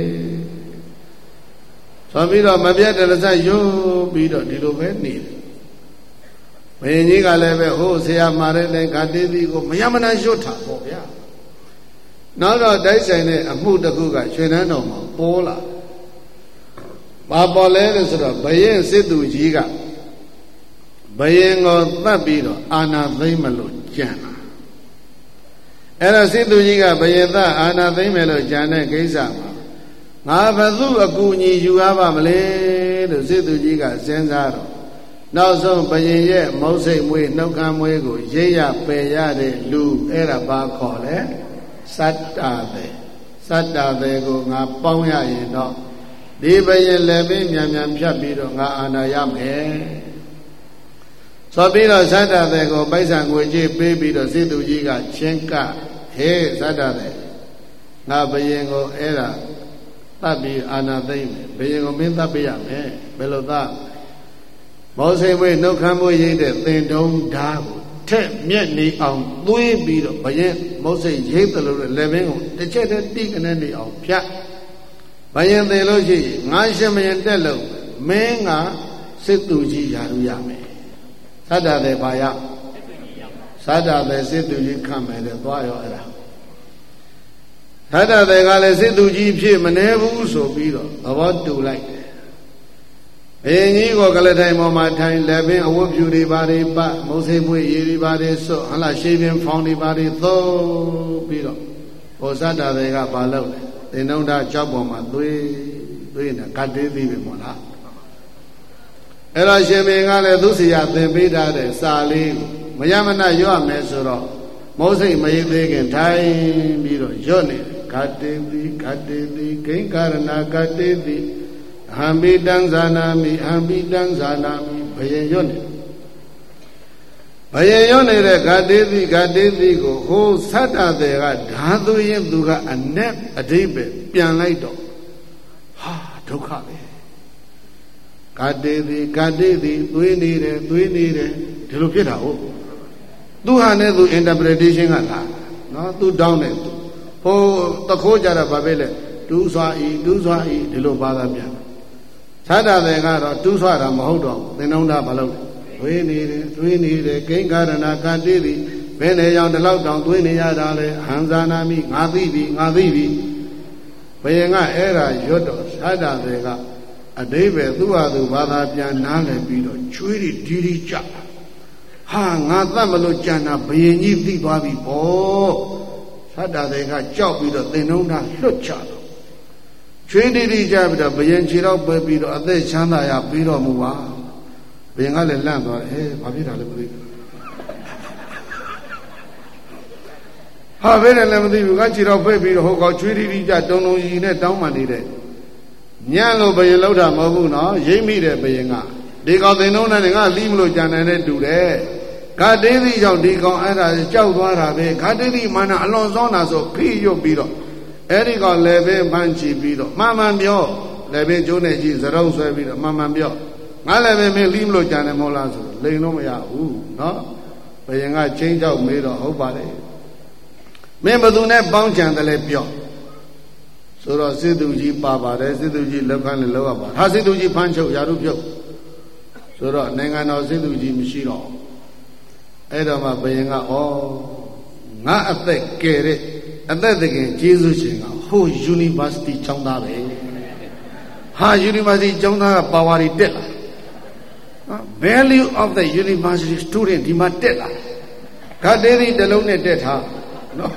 ဆိုပြီးတော့မပြတ်တရစရုပ်ပြီးတော့ဒီလိုပဲနေတယ်ဘုရင်ကြီးကလည်းပဲဟိုဆရာမှာတဲ့ဂတေတိကိုမယမနာရွတ်တာပေါ့ဗျာနောက်တော့တိုက်ဆိုင်တဲ့အမှုတစ်ခုကရွှေနန်းတော်မှာပေါ်လာဘာပေါ်လဲလို့ဆိုတော့ဘယင်စစ်သူကြီးကဘယင်ကိုသတ်ပြီးတော့အာနာသိမ့်မလို့ကြံတာအဲ့တော့စစ်သူကြီးကဘယင်သအာနာသိမ့်မယ်လို့ကြံတဲ့ကိစ္စမှာငါဘသူအကူအညီယူရပါမလဲလို့စစ်သူကြီးကစဉ်းစားတော့နောက်ဆုံးဘယင်ရဲ့မုတ်စိတ်မွေးနှုတ်ခမ်းမွေးကိုရိပ်ရပယ်ရတဲ့လူအဲ့ဒါဘာခေါ်လဲစတ္တသေးကိုငါပေါင်းရရင်တော့ဒီဘယင်လည်းပဲမြန်ဖြတ်ပြီးတော့ငါအာနာရမယ်ဆိုပြီးတော့စတ္တသေးကိုပိုက်ဆံငွေကြေးပေးပြီးတော့စစ်သူကြီးကချင်းကဟေးစတ္တသေးငါဘယင်ကိုအဲ့ဒါသတ်ပြီးအာနာသိမ့်မယ်ဘယင်ကိုမင်းသတ်ပေးရမယ်ဘယ်လိုသတ်မောစိတ်ဝေးနှုတ်ခမ်းမွေးရိပ်တဲ့သင်တုံးဓာတ်ကိုထက်မြက်နေအောင်သွေးပြီးတော့ဘယင်မောစိတ်ရိပ်တယ်လို့လည်းဘင်းကိုတစ်ချက်တည်းတိကနေနေအောင်ဖြတ်ဘယင်သေးလို့ရှိရင်ငါရှင်ဘယင်တက်လို့မင်းကစစ်သူကြီးယာရုရမယ်စတ္တတဲ့ဘာရသတ္တတဲ့စေသူကြီးခံမယ်တဲ့သွားရောအဲ့ဒါသတ္တတဲ့ကလည်းစေသူကြီးဖြစ်မနေဘူးဆိုပြီးတော့သဘောတူလိုက်တယ်ဘယင်ကြီးကိုကလထိုင်ပေါ်မှာထိုင်လက်ပင်အဝတ်ဖြူတွေပါတွေပမုတ်စိမ့်မွေးရည်တွေပါတွေစွတ်ဟလာရှေးပင်ဖောင်းတွေပါတွေသုံးပြီးတော့ဟောသတ္တတဲ့ကဘာလုပ်လဲသင်္နုဒ္ဒကြောက်ပေါ်မှာသွေးနဲ့ကတ်သေးသေးပဲမို့လားအဲ့တော့ရှင်မင်းကလည်းသူ့စီရသင်ပေးထားတဲ့စာလေးကိုမယမနာရွတ်မယ်ဆိုတော့မုတ်စိတ်မရိပ်သေးခင်ထိုင်ပြီးတော့ရွတ်နေဂတေတိဂတေတိဂိင်္ကာရဏဂတေတိအဟံပိတံဇာနာမိအဟံပိတံဇာနာမိဘယင်ရွတ်နေဘယင်ရွတ်နေတဲ့ဂတေတိဂတေတိကိုဟိုသတ္တတဲ့ကဓာသူရင်သူကအနက်အဓိပ္ပာယ်ပြန်လိုက်တော့ဟာဒုက္ခပဲဂတေတိဂတေတိသွေးနေတယ်ဒီလိုဖြစ်တာဟုတ်သူဟာနဲ့သူ interpretation ကလားနော်သူတောင်းတယ်ဟိုတခိုးကြတာဘာပဲလဲတူးစွာဤဒီလိုပါတာပြန်သတ္တတဲ့ကတော့တူးစွာတာမဟုတ်တော့သင်္နုဒ္ဒဘာလို့သွေးနေတယ်ဂိင်္ဂရဏဂတေတိဘယ်နဲ့ရောင်ဒီလောက်တောင်သွေးနေရတာလဲဟံဇာနာမိငါသိပြီဘယင်ကအဲ့ဒါရွတ်တော့သတ္တတဲ့ကအတိဘယ်သူ့ဟာသူဘာသာပြန်နားလည်ပြီးတော့ချွေးဒီကြဟာငါသတ်မလို့ကြံတာဘယင်ကြီးသိသွားပြီပေါ့သတ္တတဲ့ကကြောက်ပြီးတော့သင်္နုဒ္ဒလွတ်ချတော့ချွေးဒီကြပြီးတော့ဘယင်ခြေတော့ပဲပြီးတော့အသက်ချမ်းသာရပြီးတော့မူပါဘယင်ကလည်းလန့်သွားတယ်ဘာဖြစ်တာလဲမသိဘူးဟာဘယ်နဲ့လည်းမသိဘူးကခြေတော့ပဲပြီးတော့ဟိုကောင်ချွေးဒီကြတုံကြီးနဲ့တောင်းမှနေတဲ့ညံ့လို့ဘယင်လောက်တာမဟုတ်ဘူးနော်ရိပ်မိတယ်ဘယင်ကဒီကောင်သင်္နုဒ္ဒနဲ့ငါလိမလို့ကြံတယ်နဲ့တူတယ်ဂတေတိကြောင့်ဒီကောင်အဲ့ဒါကြောက်သွားတာပဲဂတေတိမာနအလွန်စောနာဆိုဖိရွတ်ပြီးတော့အဲ့ဒီကောင်လည်းပဲမှန်းချပြီးတော့မှန်ပြောလည်းပဲကျိုးနေကြီးစရုံဆွဲပြီးတော့မှန်ပြောငါလည်းပဲမင်းလိမလို့ကြံတယ်မဟုတ်လားဆိုလိန်လို့မရဘူးနော်ဘယင်ကချင်းကြောက်မေးတော့ဟုတ်ပါလေမင်းဘသူနဲ့ပေါင်းကြံတယ်လဲပြောဆိုတော့စေသူကြီးပါပါတယ်စေသူကြီးလက်ခံလည်းလောက်ရပါဟာစေသူကြီးဖမ်းချုပ်ရာတို့ပြုတ်ဆိုတော့နိုင်ငံတော်စေသူကြီးမရှိတော့အဲ့တော့မှဘယင်ကဩငါအသက်ကယ်တဲ့အသက်တကယ်ကျေးဇူးရှင်ကဟို University ကျောင်းသားပဲဟာ University ကျောင်းသားကပါဝါတွေတက်လာvalue of the university student ဒီမှာတက်လာဂတေတိတစ်လုံးနဲ့တက်ထားနော်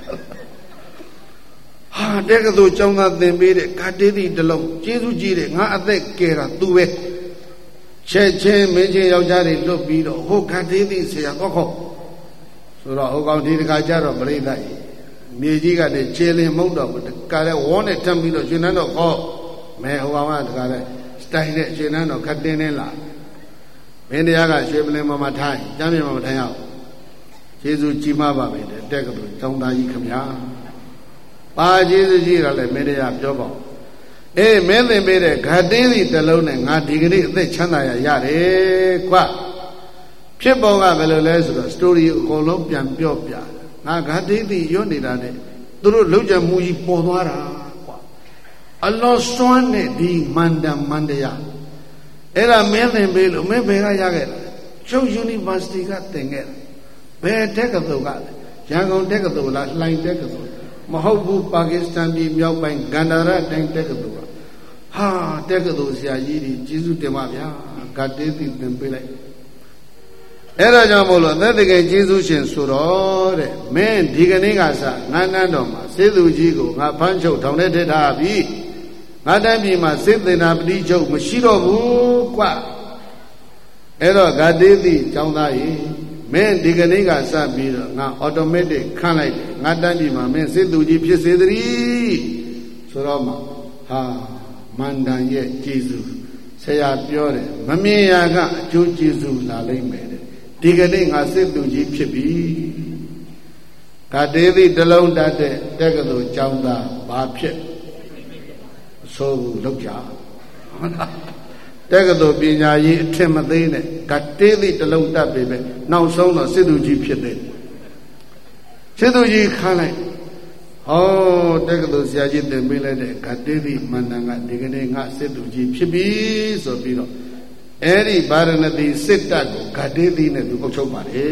ဟာတက်ကသူကျောင်းသားသင်ပေးတဲ့ဂတေတိတစ်လုံးကျေးဇူးကြီးတယ်ငါအသက်ကယ်တာသူပဲချက်ချင်းမင်းချင်းယောက်ျားတွေလွတ်ပြီးတော့ဟိုဂတေတိဆရာတော့ခေါ့ဆိုတော့ဟိုကောင်ဒီတခါကျတော့ပြိဿကြီးမြေကြီးကတည်းကခြေလင်မုတ်တော့တခါလဲဝေါနဲ့ထမ်းပြီးတော့ရှင်နန်းတော့ခေါ့မဲဟိုကောင်ကတခါလဲစတိုင်နဲ့ရှင်နန်းတော့ခတ်တင်းနေလာမင်းတရားကရွှေပလင်မှာထိုင်ကျမ်းမြေမှာမထိုင်ရဘူးကျေးဇူးကြီးမားပါပဲတက်ကတူတောင်းသားကြီးခမညာပါကျေးဇူးကြီးကလည်းမင်းတရားပြောပါအေးမင်းသင်ပေးတဲ့ဂတေတိတစ်လုံးနဲ့ငါဒီကနေ့အသက်ချမ်းသာရရတယ်ကွာဖြစ်ပုံကဘယ်လိုလဲဆိုတော့ story အကုန်လုံးပြန်ပြောပြငါဂတေတိရွတ်နေတာနဲ့သူတို့လုံချမှုကြီးပေါ်သွားတာကွာအလောစွမ်းနဲ့ဒီမန္တရအဲ့ဒါမင်းသင်ပေးလို့မင်းဘယ်ကရခဲ့တာကျုပ် University ကသင်ခဲ့တာဘယ်တက်ကတူကလဲရန်ကုန်တက်ကတူလားလှိုင်တက်ကတူမဟုတ်ဘူးပါကစ္စတန်ပြည်မြောက်ပိုင်းဂန္ဓာရတိုင်းတက်ကတူကဟာတက်ကတူဆရာကြီးကြီးကျေးဇူးတင်ပါဗျာဂတေတိသင်ပေးလိုက်အဲ့ဒါကြောင့်မို့လို့သက်တကယ်ကျေးဇူးရှင်ဆိုတော့တဲ့မင်းဒီကနေ့ကစငန်းတော်မှာစေသူကြီးကိုငါဖမ်းချုပ်ထောင်ထဲထည့်ထားပြီငါတန်းပြည်မှာစေသေနာပတိချုပ်မရှိတော့ဘူးကွအဲ့တော့ဂတေတိကျောင်းသားကြီးမင်းဒီကနေ့ကစပြီးတော့ငါ automatic ခန့်လိုက်တယ်ငါတန်းပြည်မှာမင်းစေသူကြီးဖြစ်စေသတည်းဆိုတော့မှဟာမန္တန်ရဲ့ကျေးဇူးဆရာပြောတယ်မမြင်ရကအကျိုးကျေးဇူးလာလိမ့်မယ်တဲ့ဒီကနေ့ငါစေသူကြီးဖြစ်ပြီဂတေတိတစ်လုံးတတ်တဲ့တက္ကသိုလ်ကျောင်းသားဘာဖြစ်ဆိုလောက်ကြဟုတ်လားတက္ကသိုလ်ပညာရေးအထင်မသေးနဲ့ဂတေတိတစ်လုံးတတ်ပြီပဲနောက်ဆုံးတော့စေသူကြီးဖြစ်တယ်စေသူကြီးခါလိုက်ဟောတက္ကသိုလ်ဆရာကြီးသင်ပေးလိုက်တဲ့ဂတေတိမန္တန်ကဒီကနေ့ငါစေသူကြီးဖြစ်ပြီဆိုပြီးတော့ Eri Baranati Sittaku Kadidi ne du Ochopare.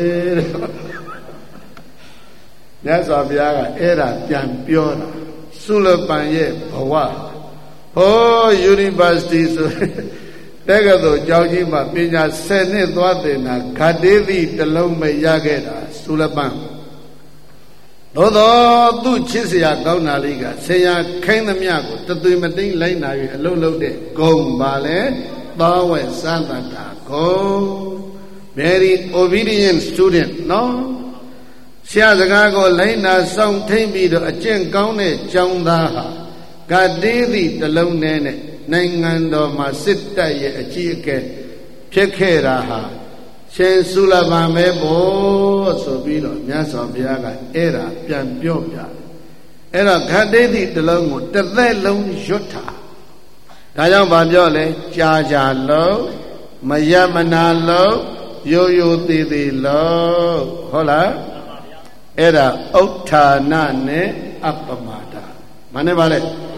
That's why we are era Piampiona Sulapanye Bawa. Oh, university so Tegado Jajima Pina Senate Wadena Kadidi the Lome Yageda Sulapan. Although two Chisia Gauna Liga, Saya Kanamiago, Tatuimatin Lena, Lolo de Gom Bale, Bawe Santa Go. Very obedient student, no? Siazagago Lena Song Tambi, a Chen Gaune, Jondaha, Gadidi, the Lone Nene, Nangando Masita, a Chieke, Chekeraha. Shen Sulaba Mebo, so Bido, Nasa Biaga, Era, Piampioia. Era Gadedi, the long, the long Jota. Tayam Babiole, Jaja low, Mayamana low, Yo Didi low, Hola, Era, Ota Nane, Apamada. Manevale.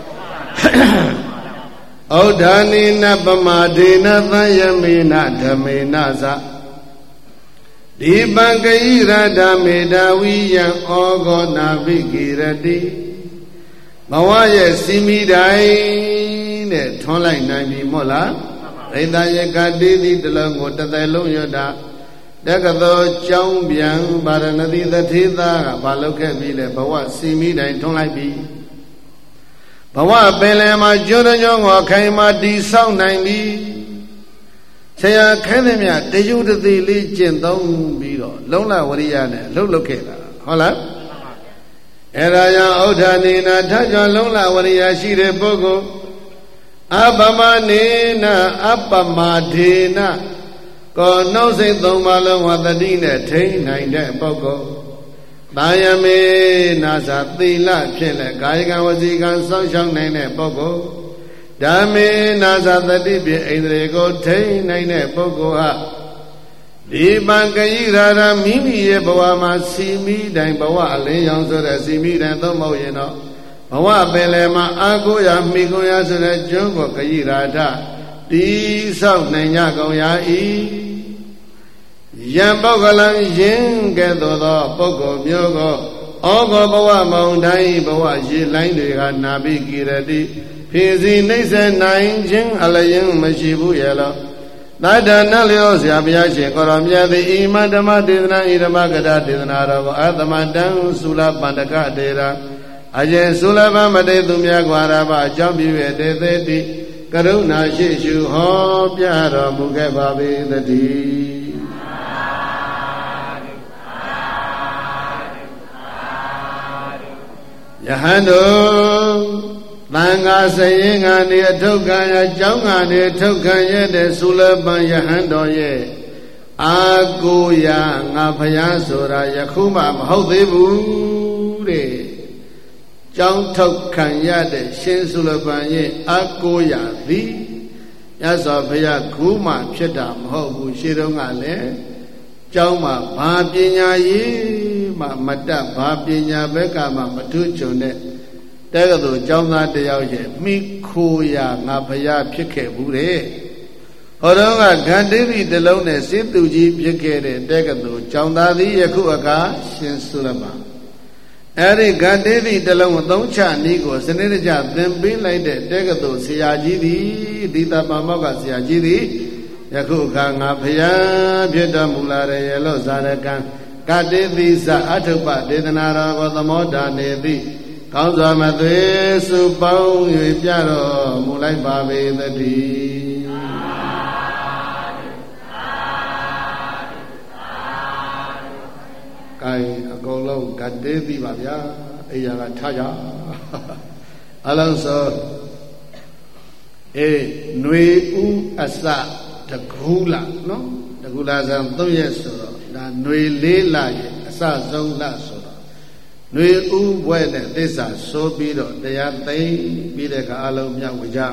Odani Napamadina, Vayamina, Daminaza. Dibangaira Dameda Wiyan Ogo Navigirati Mawaya Simidai ne Tonlai Nami Mola Reda Yakadidi the Lango Tadalo Yoda Dagado Chambian Baranadi the Tida Baloka Vile Bawa Simidai Tonlai Bi Bawa Belema Jordan or Kaima di Sound 90 Saya Academia, the youth of the Legion don't be Lola Wariana, Lolokela, Hola Eraya Odanina, Taja Lola Waria, she de Bogo Abamanina, Abamadina, God knows it, Domala, what the dinner, Tay, nine day Bogo Bayame, Nasa, Tila, Chile, Gaiga was the gun, Sunshine, nine Bogo. Dame Nasa the Dibi Enrego Tay Nine Bogoha Dibangaira Mimi Boama Simi Dan Bawa Leon so that Simi and Tomo Yeno Bawa Belema Agoya Migoya so that Jungo Kairata Di South Nanyagoya E Yambogalan Yin Gado Bogo Myogo Ogo Bawa Moundai Bawa Yilang Nabi Giradi Fizi Nisa Nine Jing Alayang Mashibu Yellow. Nada Nalios Yabiachi, Koramia, the Imadama Dina Idamagada Dinara, Adamadan, Sula Bandaka Dera, Ajen Sulava Made Dumia Guaraba, Jambi, Dedi, Karuna Shishu, Ho, Piara, Mugababi, the D. Yahando. Langa saying on the Tokaya Jonga, the Tokaya, the Sulaban Yahandoye, Agoya, Napayasura, Yakuma, Hodebu, Jong Tokanya, the Shin Sulaban, Agoya, the Yasofia Kuma, Chetam, Hobu, Shirongale, Joma, Babinya, Mata, Babinya, Becama, Matuchone. Tegado Jomna de Yaje, Mikuya, Napaya, Pike Bure. Oronga Gandhi de Lone, Sintuji, Pike, Tegado, Jomna de Yakuaka, Shin Sulama. Eri Gandhi de Lone, Doncha, Nigo, Seneja, then be like the Tegado, Siajidi, Dita Mamoka, Siajidi, Yakuka, Napaya, Pieta Mulare, Yellow Zarakan, Gandhi, Atuba, Dedanara, or the Moda, Nevi. Kauza Madre Supau Piaro Mulai Babe the D. Kai Agolo Gadedi Babia Eyaga Taya Alonso Nui U Asa Tagula, no? Tagula Zam Toyeso, Nui Lila Asa Zonda Sora. Nui U Buene, this are so bido, they are they, Bideka Alum Yawaja.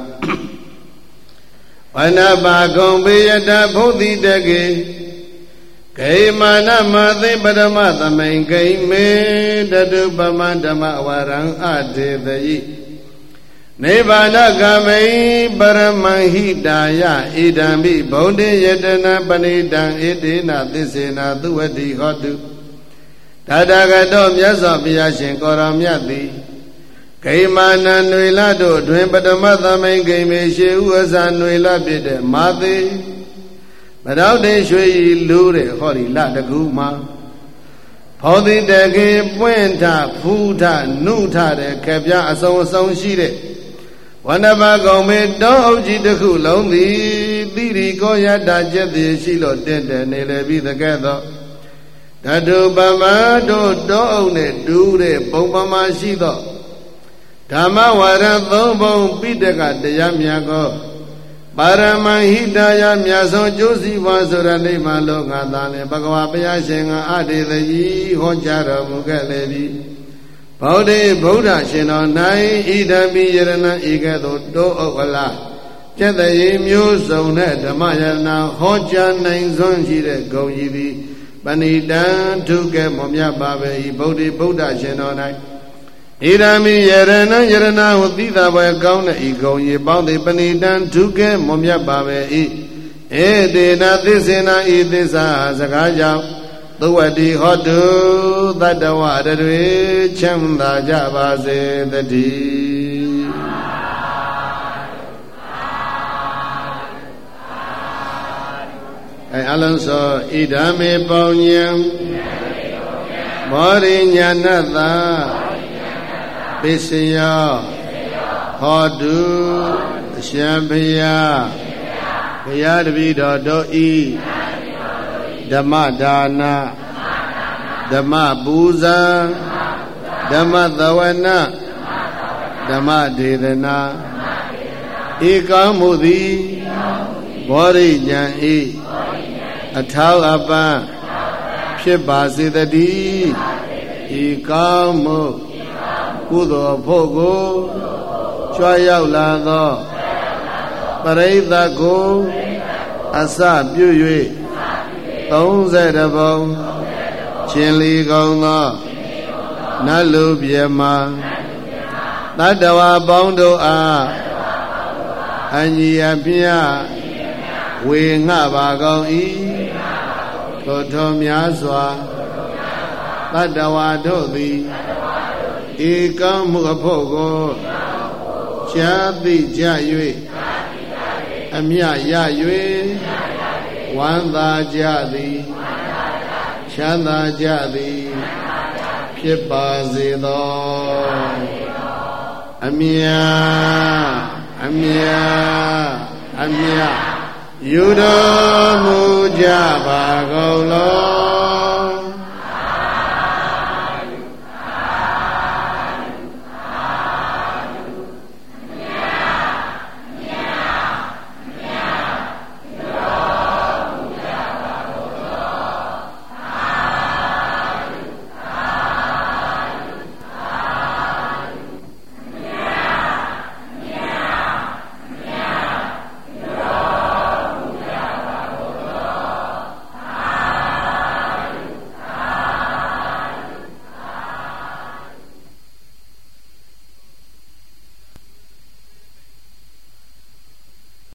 Wanaba Gombe da Bodhi Dege, Kaimana Mother Badamata main game, Dadu Bamandama Warang Ade the Yi. Nibbana Kami Paramahitaya Idambi Bodhi Yetana Panidang Idina Tisena Duvati Hotu Tadagato Myasa Piyashin Koramyati Kaimana Nuilado Dwimpadamata Mengimeshi Uasa Nuila Pide Mati Madaude Shui Lure Hori Lataguma Hodi Degi Puenta Puta Nuta de Kapya Asong Song Shire Wanaba Gome Doji the Kulongi Diri Goya Dajati Shilo Dente Nelevi the Gather Dadu Bama do ne Dure Bombama Shido Dama Wara Thombo Pitaka de Yamiago Paramahitaya Myaso Josi Vasura Nima Longa Bhagava Payashenga Adi the Yi Honjara Mugalevi Bodhi Buddha Shino Nai Idami Yerana Igado Do Ovala Chetayi Musone Damayana Hoja Nain Zonjire Goyidi Banidan Tuke Momya Babe Bodhi Buddha Shino Nai Idami Yerana Udita Vayakona Ego Yibandi Banidan Tuke Momya Babe Edina Tisena Idisa Zakaja Tuwadi Hodu Tadawa Dadwe Chamda Jabase Dadi Alonso Idame Ponyam Mori Nyanada Bisaya Hodu Shampaya Yadvido Doi Dhamma Dana Dhamma Buza Dhamma Dhawana Dhamma Dedana Eka Mudi Bori Nyan Athao Abba Phibasi Dadi Eka Mu Kudo Phogo Chwa Yauk La Tho Paritha Ko Asa Pyu Yue 30 bông Chiên ly công ngọ Nát lưu bia ma Tát đà hoa bóng đô à Anh nhi à bia Quỳ ngạ bà công ý Cô thô mιά xóa Tát đà hoa thô tì Ý công mùa phô cô Chá tì chá yuê Âm nhạ yá yuê Wanda Jadi Chanda Jadi Phipazido Amya Yudo Muja Bagolo